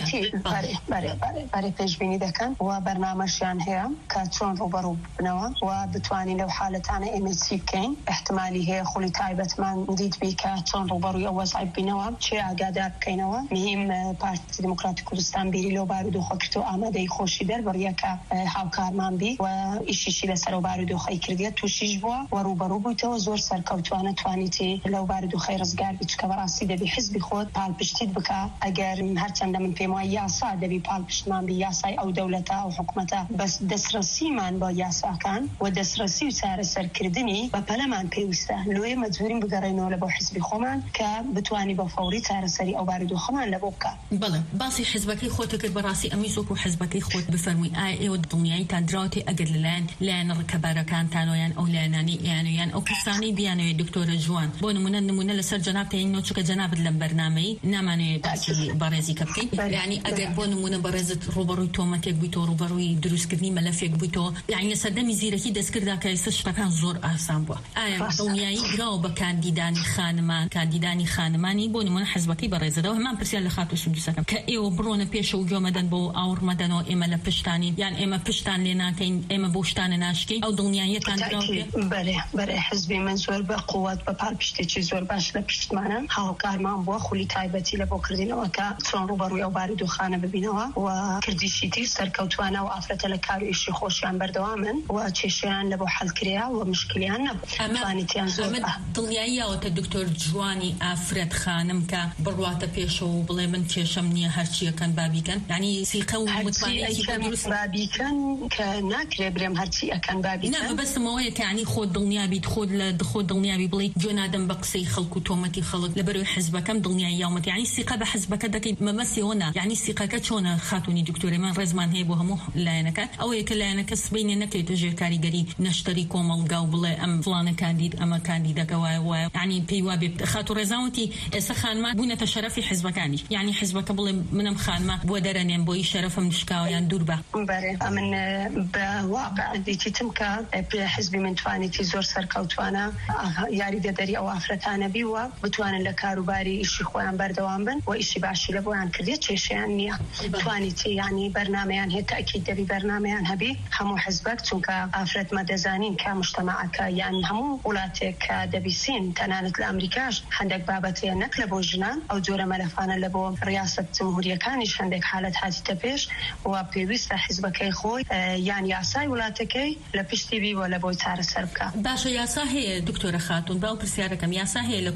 بەرێ پێشبینی دەکەن و بەرنامەشیان هەیە کە چۆن ڕوبەڕوو بنەوە و بتوانین لەو حالەتانە ئێمە چی بکەین احتمالی هەیە خوڵی تایبەتمان دیت بی کە چۆن ڕوبەڕووی ئەو وەزعی بینەوە چێ ئاگادار بکەینەوە مهم پارتی دموکراتی کوردستان بیری لەو بارودۆخە کرد و ئامادەی خۆشی دەربڕیەکە هاوکارمان بی و ئیشیشی لەسەر و بارودۆخەی کردیە تووشیش بووە و ڕوبەڕوو بوویتەوە زۆر سەرکەوتوانە توانیتی لەو بارودۆخەی ڕزگار بیت کە بەڕاستی دەبی حزبی خۆت پاڵپشتیت بکە ئەگەر هەرچەندە من پێم وایە یاسا دەبی پاڵپشتمان بی یاسای ئەو دەوڵەتە ئەو حکومەتە بەس دەسرەسیمان بۆ یاساکان و دەسرەسی و چارەسەرکردنی بە پەلەمان پێویستە لۆیە مەجبورین بگەڕێنەوە لە بۆ حزبی خۆمان کە بتوانی بە فەوری چارەسەری ئەو بارودۆخەمان لە بۆ بکە. بەڵێ باسی حزبەکەی خۆتە کرد بەڕاستی ئەمی زۆک و حزبەکەی خۆت بفەرمووی ئایا ئێوە دڵنیاییتان دراوەتێ ئەگەر لەلایەن لایەن ڕکەبارەکانتانەوەیان ئەو لایەنانی ئیانویان ئەو کەسانی بیانەوەی دکتۆرە جوان بۆ نمونە نمونە لەسەر جەناب تەیین چونکە جەنابت لەم بەرنامەی نامانەوێت باسی بەڕێزی کە بکەین یعنی ئەگەر بۆ نمونە بەڕێزت ڕوبەڕووی تۆمەتێک بوویتەوە ڕوبەڕووی دروستکردنی مەلەفێک بوویتەوە یعنی لە سەردەمی زیرەکی دەستکردا کە ئێستا شتەکان زۆر ئاسان بووە ئایا دڵنیایی دراوە بە کاندیدانی خانمان کاندیدانی خانمانی بۆ نمونە حزبەکەی بەڕێزەوە هەمان پرسیار لە خاتو سودوسەکەم کە ئێوە بڕۆنە پێشە و گوێمەدەن بۆ ئاوڕمەدەنەوە ئێمە لە پشتانی یان ئێمە پشتان لێ ناکەین ئێمە بۆ شتانە ناشکەین ئەو دڵنیاییەتان دراوە بەرێ بەرێ حزبی من زۆر بە قووەت بە پاڵپشتێکی زۆر باش لە پشتمانە هاوکارمان بووە خولی تایبەتی لە بۆ کردنەوە کە چۆن ڕوبەڕووی ئەو بارودۆخانە ببینەوە و کردیشی تر سەرکەوتوانە و ئافرەتە لە کار و ئیشی خۆشیان بەردەوامن و کێشیان لە بۆ حەڵکریا و مشکلیان نەبووانیتیان زۆر دڵنیاییەوەتە دکتۆر جوانی ئافرەت خانم کە بڕواتە پێشەوە و بڵێ من کێشەم نییە هەرچیەکەن بابیکەن یعنی سیقە و متوانێتی بابیکەن کە ناکرێ برێم هەرچی ئەکەن بابیکەن نە بەبەستمەوەیە کە یعنی خۆت دڵنیابیت خۆت لە خۆت دڵنیابی بڵێ گوێ نادەم بە قسەی خەڵک و تۆمەتی خەڵک لەبەرەوەی حزبەکەم دڵنیایی یاومەت یعنی سیقە بە حزبەکە دەکەیت مەمەسیەوە نا یعنی سیقەکە چۆنە خاتونی دکتۆرە من ڕێزمان هەیە بۆ هەموو لایەنەکە ئەوەیە کە لایەنەکە سبەینێ نەکەیتە ژێر کاریگەری نەشتەری کۆمەڵگا و بڵێ ئەم فڵانە کاندید ئەمە کاندیدەکە وایە وایە یعنی پێی وابێ خاتو ڕێزاوەتی ئێستا خانمان بوونەتە شەرەفی حزبەکانی یعنی حزبەکە بڵێ منم خانمە بۆ دەرەنێم بۆی شەرەفم نشکاوە یان دوور بە بەرێ من بە واقع دیتم کە حزبی من توانیتی زۆر سەرکەوتوانە یاری دەدەری ئەو ئافرەتانە بی وە بتوانن لە کاروباری ئیشی خۆیان بەردەوام بن و ئیشی باشی لە بۆیان کردێت کێشیان نییە توانیتی ینی بەرنمەیان هەیە تاکید دەبی بەرنمەیان هەبی هەموو حزبەک چونکە ئافرەتمە دەزانین کە مجتەمەعەکە یان هەموو وڵاتێک کە دەبیسین تەنانەت لە ئەمریکاش هەندێک بابەتەیە نەک لە بۆ ژنان ئەو جۆرە مەلەفانە لە بۆ ڕیاست جمهوریەکانیش هەندێک حالەت هاتیتە پێش و پێویستە حزبەکەی خۆی یان یاسای وڵاتەکەی لە پشتی بی و لە بۆی چارەسەر بکە. باشە یاسا هەیە دکتۆرە خاتون باو پرسیارەکەم یاسا هەیە لە کۆمیسیۆن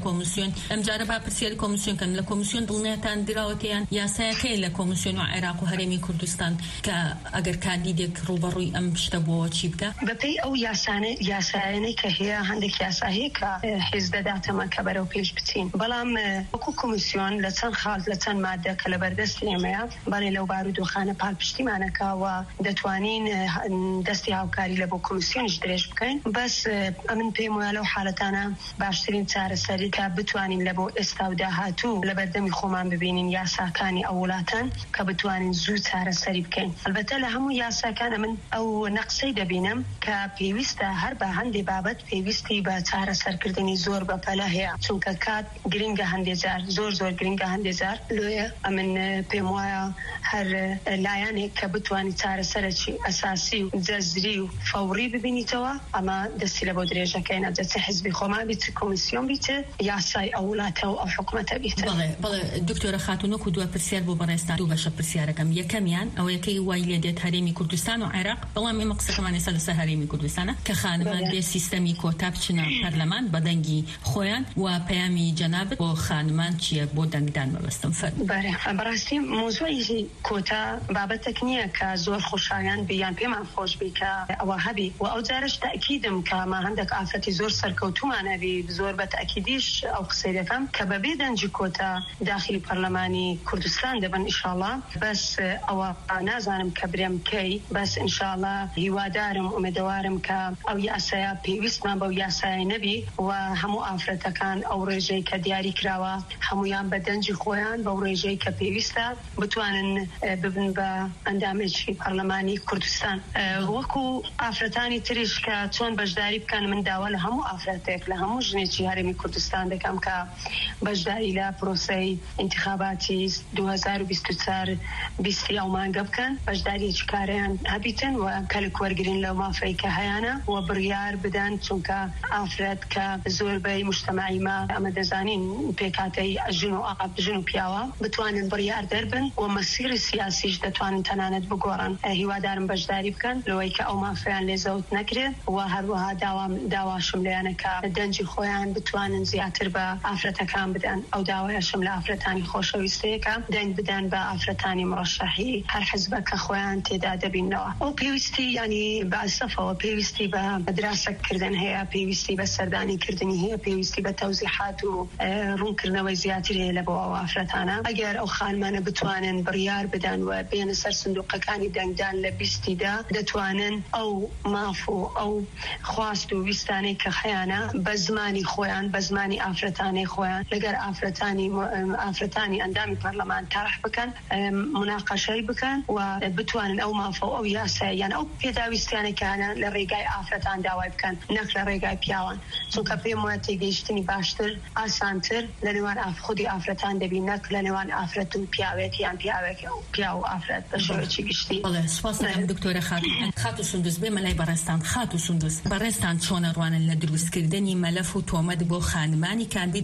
کۆمسیۆن ئەم جارە با پرسیاری کۆمسیۆن کەن لە کۆمسیۆن دڵنیاتان دراوەتیان یاسایەکەی لە کۆمسیۆن و عێراق و هەرێمی کوردستان کە ئەگەر کاندیدێک ڕوبەڕووی ئەم شتە بۆ چی بکە بەپێی ئەو یاسانە یاسایانەی کە هەیە هەندێک یاسا هەیە کە حیز دەداتەمە کە بەرەو پێش بچین بەڵام وەکو کۆمسیۆن لە چەند خاڵ لە چەند مادە کە لە بەردەست ئێمەیە بەڵێ لەو بارودۆخانە پاڵپشتیمانەکەوە دەتوانین دەستی هاوکاری لە بۆ کۆمسیۆنیش درێژ بکەین بەس ئەمن پێم وایە لەو حاڵەتانە باشترین چارەسەری کە بتوانین لە بۆ ئێستا و داهاتوو لە بەردەمی خۆمان ببینین یاساکانی ئەو وڵاتان کە بتوانین زوو چارەسەری بکەین البەتە لە هەموو یاساکانە من ئەو نەقسەی دەبینم کە پێویستە هەر بە هەندێک بابەت پێویستی بە چارەسەرکردنی زۆر بەپەلە هەیە چونکە کات گرنگە هەندێک جار زۆر زۆر گرنگە هەندێک جار لێ ئەمن پێم وایە هەر لایەنێک کە بتوانانی چارەسەرێکی ئەساسی و جەزری و فەوری ببینیتەوە ئەمە دەستی لە بۆ درێژەکەی نەجە حزبی خۆمان بیت کۆمسیۆن بیت یاسای ئەو وڵاتە و ئەو حکومەتە بیت. بەڵێ دکتۆرە خاتون وەکو دووە پرسیار بۆ بەڕێستان دوو بەشە پرسیارەکەم یەکەمیان ئەو یەکەی وای لێ دێت هەرێمی کوردستان و عێراق بەڵام ئێمە قسەکەمان ئێستا لەسەر هەرێمی کوردستانە کە خانمان بێ سیستەمی کۆتا بچنە پەرلەمان بە دەنگی خۆیان و پەیامی جەنابەت بۆ خانمان چییە بۆ دەنگدان مەبەستم فەرموو. بەڕاستی مۆزوعی کۆتا بابەتێک نییە کە زۆر خۆشایان بیان پێمان خۆش بی کە ئەوە هەبی و ئەو جارش تاکیدم کە ما هەندێک ئافرەتی زۆر سەرکەوتومانەبی زۆر بە تاکیدیش ئەو قسەی دەکەم کە بەبێ دەنگی کۆتا داخلی پەرلەمانی کوردستان دەبن ئینشاءڵڵا بەس ئەوە نازانم کە برێم کەی بەس ئینشاءڵڵا هیوادارم ئومێدەوارم کە ئەو یاسایە پێویستمان بەو یاسایە نەبی و هەموو ئافرەتەکان ئەو ڕێژەی کە دیاری کراوە هەمویان بە دەنگی خۆیان بەو ڕێژەی کە پێویستە بتوانن ببن بە ئەندامێکی پەرلەمانی کوردستان وەکو ئافرەتانی تریش کە چۆن بەشداری بکەن من داوا لە هەموو ئافرەتێک لە هەموو ژنێکی هەرێمی کوردستان دەکەم کە بەشداری لە پرۆسەی انتخاباتی دوو هەزار و بیست و چوار بیستی ئەو مانگە بکەن بەشداریەکی کاریان هەبیتن و کەلک وەرگرین لەو مافەی کە هەیەنە و بڕیار بدەن چونکە ئافرەت کە زۆربەی مجتەماعی ما ئەمە دەزانین پێکاتەی ژن و ئاقا ژن و پیاوە بتوانن بڕیار دەربن و مەسیری سیاسیش دەتوانن تەنانەت بگۆڕن هیوادارم بەشداری بکەن لەوەی کە ئەو مافەیان لێزەوت نەکرێت و هەروەها داواشم لێیانە کە دەنگی خۆیان بتوانن زیاتر بە ئافرەتەکان بدەن ئەو داوایەشم لە ئافرەتانی خۆشەویستەیەکە دەنگ بدەن بە ئافرەتانی مڕەشەحی هەر حزبەکە خۆیان تێدا دەبینەوە ئەو پێویستی ینی بەسەفەوە پێویستی بە دراسەکردن هەیە پێویستی بە سەردانیکردنی هەیە پێویستی بە تەوزیحات و ڕوونکردنەوەی زیاتر هەیە لە بۆ ئەو ئافرەتانە ئەگەر ئەو خانمانە بتوانن بڕیار بدەن و بێنە سەر سندوقەکانی دەنگدان لە بیستیدا دەتوانن ئەو ماف و ئەو خواست و ویستانەی کە خەیانە بە زمانی خۆیان بە زمانی ئافرەتانی خۆیان لەگەر ئافرەتانی ئافرەتانی ئەندامی پەرلەمان تاڕح بکەن مناقەشەی بکەن و بتوانن ئەو مافە و ئەو یاسای یان ئەو پێداویستیانێکانە لە ڕێگای ئافرەتان داوای بکەن نەک لە ڕێگای پیاوان چونکە پێم وایە تێگەیشتنی باشتر ئاسانتر لە نێوان خودی ئافرەتان دەبی نەک لە نێوان ئافرەت و پیاوێت یان پیاوێک و پیا و ئافرەت بە شێوەیەکی گشتی. بەڵێ سوپاس دەکەم دکتۆرە خاتون. خاتون سوندوس بێمە لای بەڕێستان خاتون سوندوس بەڕێستان چۆنە ڕوانن لە دروستکردنی مەلەف و تۆمەت بۆ خانمانی کاندید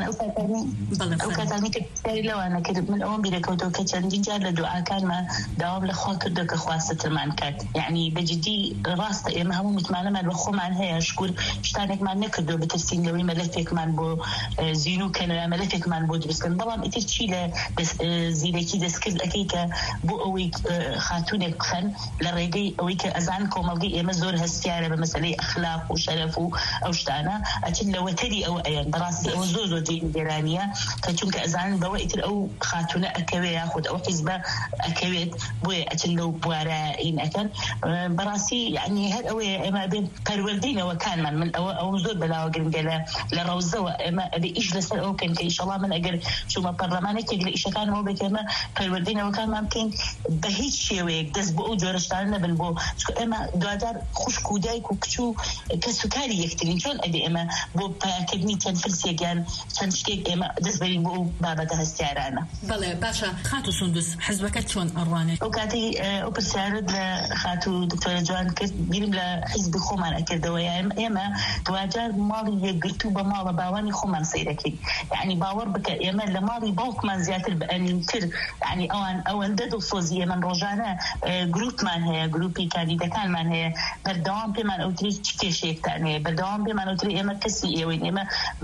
ئەو کاتانی کە پرسیاری لەوانە کرد من ئەوم بیرەکەوتەوە کە چەندین جار لە دوعاکانمان داوام لە خوا کردو کە خواستترمان کرد یعنی بەجددی ڕاستە ئێمە هەموو متمانەمان بە خۆمان هەیە شکور شتانێکمان نەکردو بترسین لەوەی مەلەفێکمان بۆ زین و کەنەوە مەلەفێکمان بۆ دروستکردن بەڵام ئیتر چی لە زیرێکی دەستکرد ئەەکەی کە بۆ ئەوەی خاتونێک بخەن لە ڕێگەی ئەوەی کە ئەزان کۆمەڵگەی ئێمە زۆر هەستیارە بە مەسەلەی ئەخلاق و شەرەف و ئەو شتانە ئەچن لەوەتەری ئەوە ئەیان بەڕاستی ئەوە زۆر زۆر جێرانیە کە چونکە ئەزانن بەوە ئیتر ئەو خاتونە ئەکەوێ یاخود ئەو حیزبە ئەکەوێت بۆیە ئەچن لەو بوارە ئین ئەکەن بەڕاستی یعنی هەر ئەوەیە ئێمە بێن پەروەردەینەوەکانمان من ئەوە ئەو زۆر بەلاوە گرنگە لە لە ڕەوزەوە ئێمە ئەبێ ئیش لەسەر ئەو بکەین کە ئینشەڵڵا من ئەگەر چوومە پەرلەمانێکێک لە ئیشەکانەوە بێت ئێمە پەروەردەینەوەکانمان بکەین بە هیچ شێوەیەک دەست بۆ ئەو جۆرە شتانە نەبن بۆ ئێمە دوادار خوشک و دایک و کچ و کەس و کاری یەکترین چۆن ئەبێ ئێمە بۆ پایکردنی چەند فرسێکیان چەند شتێک ئێمە دەست بەرین بۆ ئەو بابەتە هەستیارانە. بەڵێ باشە خاتو سوندوس حزبەکەت چۆن ئەڕوانێت؟ ئەو کاتی ئەو پرسیارت لە خاتو دکتۆرە جوان کرد بیرم لە حیزبی خۆمان ئەکردەوە ئێمە دوجار ماڵی یەکگرتو بە ماڵە باوانی خۆمان سەیرەکەین یعنی باوەڕ بکە ئێمە لە ماڵی باوکمان زیاتر بەئەمینتر یعنی ئەوان ئەوەندە دڵسۆزی ئێمە ڕۆژانە گروپمان هەیە گروپی کاندیدەکانمان هەیە بەردەوام پێمان ئەوتری چ کێشەیەکتان هەیە بەردەوام پێمان ئەوتری ئێمە کەسی ئێوەین ئێمە برای ئێوەین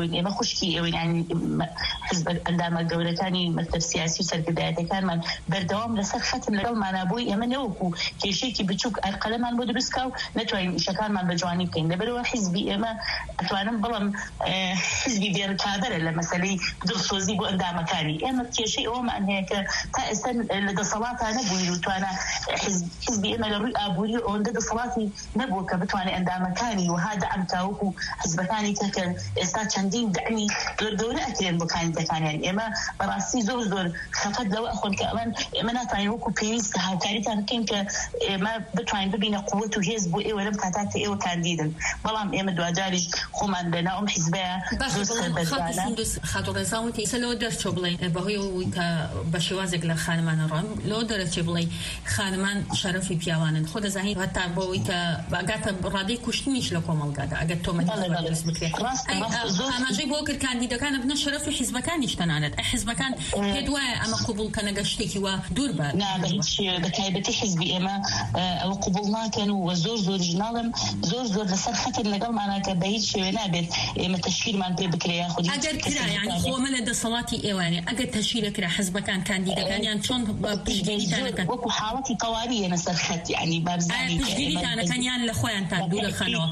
ئێوە ئێمە خوشکی ئێوە ینی حزب ئەندامە گەورەکانی مەکتەب سیاسی و سەرکردایەتەکانمان بەردەوام لەسەر خەتم لەگەڵمانە بووی ئێمە نەوەکو کێشەیەکی بچووک ئەرقەلەمان بۆ دروستکە و نەتوانین ئیشەکانمان بە جوانی بکەین لەبەرەوە حیزبی ئێمە ئەتوانم بڵم حیزبی بێڕکابەرە لە مەسەلەی دڵسۆزی بۆ ئەندامەکانی ئێمە کێشەی ئەوەمان هەیە کە تا ئێستا لە دەسەڵاتە نەبووین و توانە حیزبی ئێمە لە ڕووی ئابووری ئەوەندە دەسەڵاتی نەبووە کە بتوانێت ئەندامەکانی و هادا ئەم تاوەکو حزبەکانی کە ئێستا چەندین دەعنی گەورە ئەکرێن بۆ کاندیدەکانیان ئێمە بەڕاستی زۆر زۆر خەفەت لەوە ئەخۆن کە ئەوان ئێمە ناتوانین وەکو پێویست هاوکاریتان بکەین کە ئێمە بتوانین ببینە قووەت و هێز بۆ ئێوە لەم کاتات کە ئێوە کاندیدن بەڵام ئێمە دوجاریش خۆمان لەناو ئەم حیزبەیە خاتوڕێزاوتی لەوە دەرچۆ بڵێ بەهۆی ئەوەی کە بە شێوازێک لە خانمانە ڕۆم لەوە دەرەچێ بڵێ خانمان شەرەفی پیاوانن خۆ دەزانیت هەتا بۆەوەی کە باگاتە ڕادەی کوشتنیش لە کۆمەڵگادا ئەگەر تۆمەتی دەست بکرێت ئاماژەی بۆ کرد کاندیدەکانە بنە شەرەفی حیزبەکانیش تەنانەت حیزبەکان پێت وایە ئەمە قبول کە نەگەشتێکی وا دوور بە بە تایبەتی حیزبی ئێمە ئەوە قبول ناکەن و زۆر زۆر ژناڵم زۆر زۆر لەسەر خەتر لەگەڵمانە کە بە هیچ شێوێ نابێت ئێمە تەشکیلمان پێ بکرێ یاخودی ئەگەر کرا یعنی خۆمە لە دەسەڵاتی ئێوانێ ئەگەر تەشکیلە کرا حیزبەکان کاندیدەکانیان چۆن پشتگیریتانەکەن وەکو حاڵەتی قەواریە لەسەر خەت یعنی بابزانی پشتگیریتانەکەنیان لە خۆیانتان دوو لە خەنەوە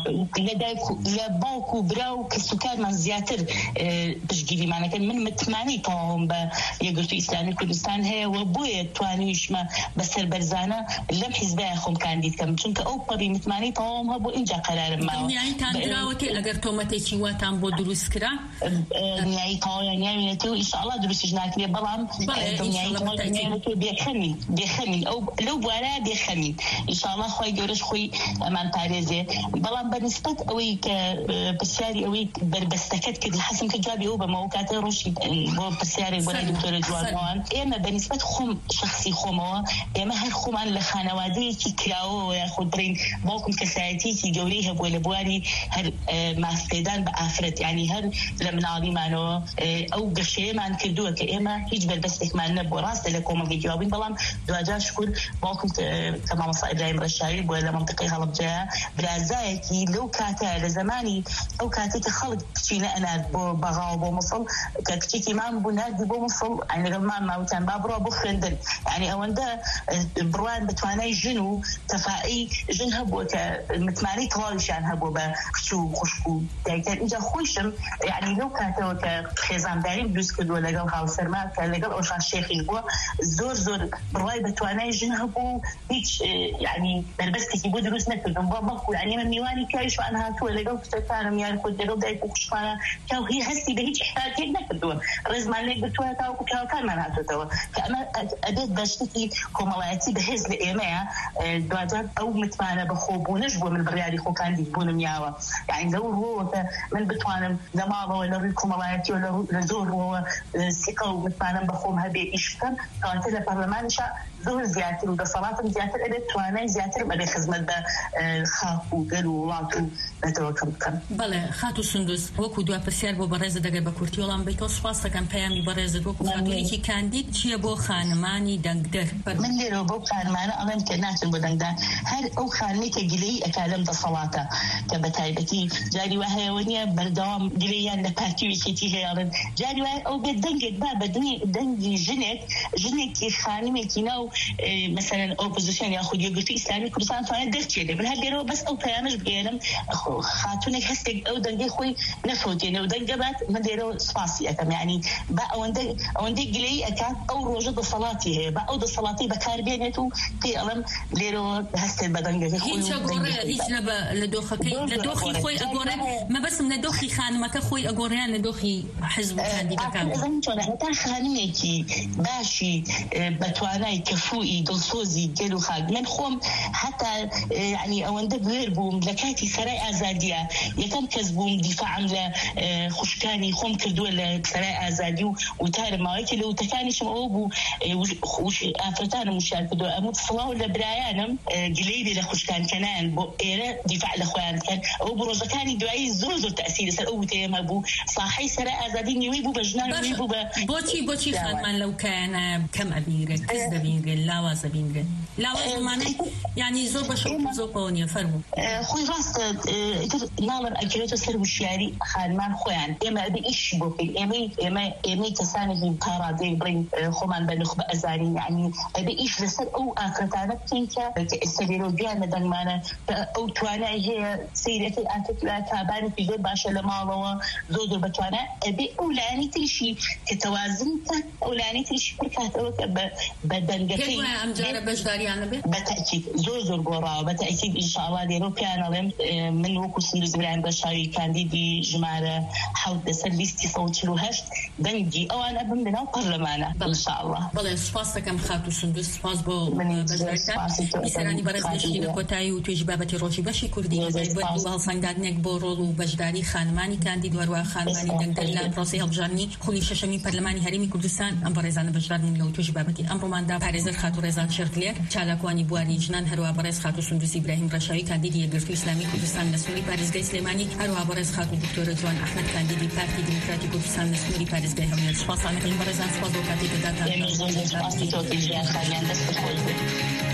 لە باوک و برا و کەسوکارمان زیاتر پشتگیریمانەکەن من متمانی تەواوم بە یەکگرتووی ئیسلامی کوردستان هەیە و بۆیە توانیشمە بەسەر بەرزانە لەم حیزبەیە خۆم کاندید کەم چونکە ئەو پەڕی متمانی تەواوم هەبوو اینجا قەرارم ماوە دڵنیاییتان دراوەتێ ئەگەر تۆمەتێکی واتان بۆ دروست کرا دڵنیایی تەواویان ناوێنێتەوە ئینشاءالله دروستیش ناکرێ بەڵام دڵنیایی تەواویان بێخەمین بێخەمین ئەو لەو بوارە بێخەمین ئینشاءالله خۆی گەورەش خۆی ئەمان پارێزێ بەڵام بەنسبەت ئەوەی کە پرسیاری ئەوەی بربەستەکەت کرد حەسم کە جوابی ئەو بەمەوە کاتە ڕۆژی بۆ پرسیارێک بۆ لای دکتۆرە جوانەوەن ئێمە بەنسبەت خۆم شخصی خۆمەوە ئێمە هەر خۆمان لە خانەوادەیەکی کراوەوە یاخود بڕین باوکم کەسایەتیەکی گەورەی هەبووە لە بواری هەر ماسپێدان بە ئافرەت یعنی هەر لە مناڵیمانەوە ئەو گەشەیەمان کردووە کە ئێمە هیچ بربەستێکمان نەبووە ڕاستە لە کۆمەڵگەی جوابین بەڵام دوجار شکر باوکم کە مامۆستا ئیبراهیم ڕەشاوی بووە لە مەنتیقەی هەڵەبجەیە برازایەکی لەو کاتە لە زمانی ئەو کاتێک کە خەڵک کچی نەئەنات بۆ بەغاوە بۆ موسڵ کە کچێکی مام بوو نردی بۆ موسڵ ئەی لەگەڵ مام ماوتان با بڕۆ بۆ خوێندن یعنی ئەوەندە بڕوان بتوانای ژن و تەفاعی ژن هەبووە کە متمانەی تەواویشیان هەبووە بە کچ و خوشک و دایکەر اینجا خۆشم یعنی لەو کاتەوە کە خێزانداریم دروست کردووە لەگەڵ هاوسەرما کە لەگەڵ ئەوشان شێخی بووە زۆر زۆر بڕوای بەتوانای ژن هەبوو هیچ یعنی بربەستێکی بۆ دروست نەکردم بۆ بەڵکو یعنی من میوانی کاریشوان هاتووە لەگەڵ کچەکانم یان خۆ لەگەڵ دایک و خوشکانە کە هی هەستی بە هیچ احتیاجێک نەکردووە ڕێزمان لێک بتوانێت تاوەکو پیاوەکانمان هاتوێتەوە کە ئەمە ئەبێت بەشتێکی کۆمەڵایەتی بەهێز لە ئێمەیە دوجار ئەو متمانە بە خۆبوونەش بۆ من بڕیاری خۆکاندید بوونم یاوە یعنی لەو ڕۆوە کە من بتوانم لە ماڵەوە لە ڕووی کۆمەڵایەتیەوە لە زۆر ڕۆوە سیقە و متمانم بە خۆم هەبێ ئیش بکەم کەواتە لە پەرلەمانیشا زۆر زیاتر و دەسەڵاتم زیاتر ئەبێت توانای زیاتر بەبێ خزمەت بە خاک و گەل و وڵات و نەتەوەکەم بکەم. بەڵێ خاتو سندوس وەکو دوا پرسیار بۆ بەڕێزە دەگەر بە کورتی وەڵام بیتەوە سوپاس دەکەم پەیامی بەڕێزت وەکو خاتوونێکی کاندید چییە بۆ خانمانی دەنگدەر؟ من لێرەوە بۆ خانمانە ئەڵێم کە ناچن بۆ دەنگدان هەر ئەو خانمەی کە گلەی ئەکا لەم دەسەڵاتە کە بە تایبەتی جاری وا هەیەوە نییە بەردەوام گلەیان لە پارتی وێکێتی هەیەڵن جاری وایە ئەو بێت دەنگێک با بە دەنگی ژنێک ژنێکی خانمێکی ناو مثلا ئۆپۆزیسیۆن یاخود یەکگرتووی ئیسلامی کوردستان توانێت دەرچێنێ من هەر لێرەوە بەس ئەو پەیامەش بگێنم خاتونێک هەستێک ئەو دەنگەی خۆی نەفەوتێنێ و دەنگە بات من لێرەوە سپاسی ئەەکەم یعنی با ئەوەندەی گلەی ئەکات ئەو ڕۆژە دەسەڵاتی هەیە با ئەو دەسەڵاتی بەکاربێنێت و پێی ئەڵم لێرەوە هەستێت بە دەنگەکەی خۆی هیچ لە دۆخەکەی لە دۆخی خۆی ئەگۆڕێت مەبەسم لە دۆخی خانمەکە خۆی ئەگۆڕیان لە دۆخی حزب کاندیدەکان هەتا خانمێکی باشی بەتوانای کەفوئی دڵسۆزی گەل و خاک من خۆم حتا یعنی ئەوەندە بوێر بووم لە کاتی سەرای ئازادیە یەکەم کەس بووم دیفاعم لە خوشکانی خۆم کردووە لە سەرای ئازادی و وتارم ماوەیەکی لە وتەکانیشم ئەوە بوو ئافرەتانم وشار کردووە ئەموو سڵاو لە برایانم گلەی لێ لە خوشکان کەنان بۆ ئێرە دیفاع لە خۆیان بکەن ئەو بڕۆژەکانی دوایی زۆر زۆر تەئسیری سەر ئەو وتەیەمە بوو ساحەی سەرای ئازادی نیوەی بوو بە ژنان نیوەی بوو بە بۆچی بۆچی خانمان لەو کایانە کەم ئەبینرێت کەس دەبینرێت لاواز دەبینرێت لاواز زمانەی یعنی زۆر بەش زۆر پەوە نیە فەرموو خۆی ڕاستە ناڵم ئەکرێتە سەر وشیاری خانمە پەرلەمان خۆیان ئێمە ئەبێ ئیشی بۆ بکەین ئێمەی ئێمە ئێمەی کەسانێکی پاڕادەی بڕین خۆمان بە نخبە ئەزارین یعنی ئەبێ ئیش لەسەر ئەو ئاکرەتانە بکەین کە ئێستا لێرە گیان لە دەنگمانە ئەو توانای هەیە سەیرەکەی ئاکرێتلا تابانێکی زۆر باشە لە ماڵەوە زۆر زۆر بەتوانە ئەبێ ئەو لایەنی تریشی کە تەوازن کە ئەو لایەنی تریشی پڕکاتەوە کە بە دەنگەکەی ئەم جارە بەشداریانە بێت بەتەکید زۆر زۆر گۆڕاوە بەتەکید ئینشاءڵڵا لێرە پیانەڵێم من وەکو سیروز برایان بەشاوی کاندیدی ژمارە حەوت لەسەر لیستی سەد و چل و هەشت دەنگی ئەوانە بم بناو پەرلەمانە ئینشاءڵڵا. بەڵێ سوپاس دەکەم خاتو سندوس سوپاس بۆ بەشداریتان بیسەرانی بەڕێز گەشتی لە کۆتایی و توێژی بابەتی ڕۆژی بەشی کوردی بۆ هەڵسەنگاندنێک بۆ ڕۆڵ و بەشداری خانمانی کاندید وەروە خانمانی دەنگدەر لە پرۆسەی هەڵبژاردننی خولی شەشەمی پەرلەمانی هەرێمی کوردستان ئەم بەڕێزانە بەشداربوون لە توێژی بابەتی ئەمڕۆماندا پارێزەر خاتو ڕێزان شێرکلێر چالاکوانی بواری ژنان هەروە بەڕێز خاتو سندوس ئیبراهیم ڕەشاوی کاندیدی یەکگرتووی ئیسلامی کوردستان لە سنووری پارێزگای سلێمانی هەروە بەڕێز خاتو دکتۆرە جوان ئەحمەد کاندیدی پارتی دموکراتی کوردستان لە سنووری پارێزگای هەولێر. سوپاسان دەکەین بەڕێزان سوپاس بۆ کاتێک دەداتان.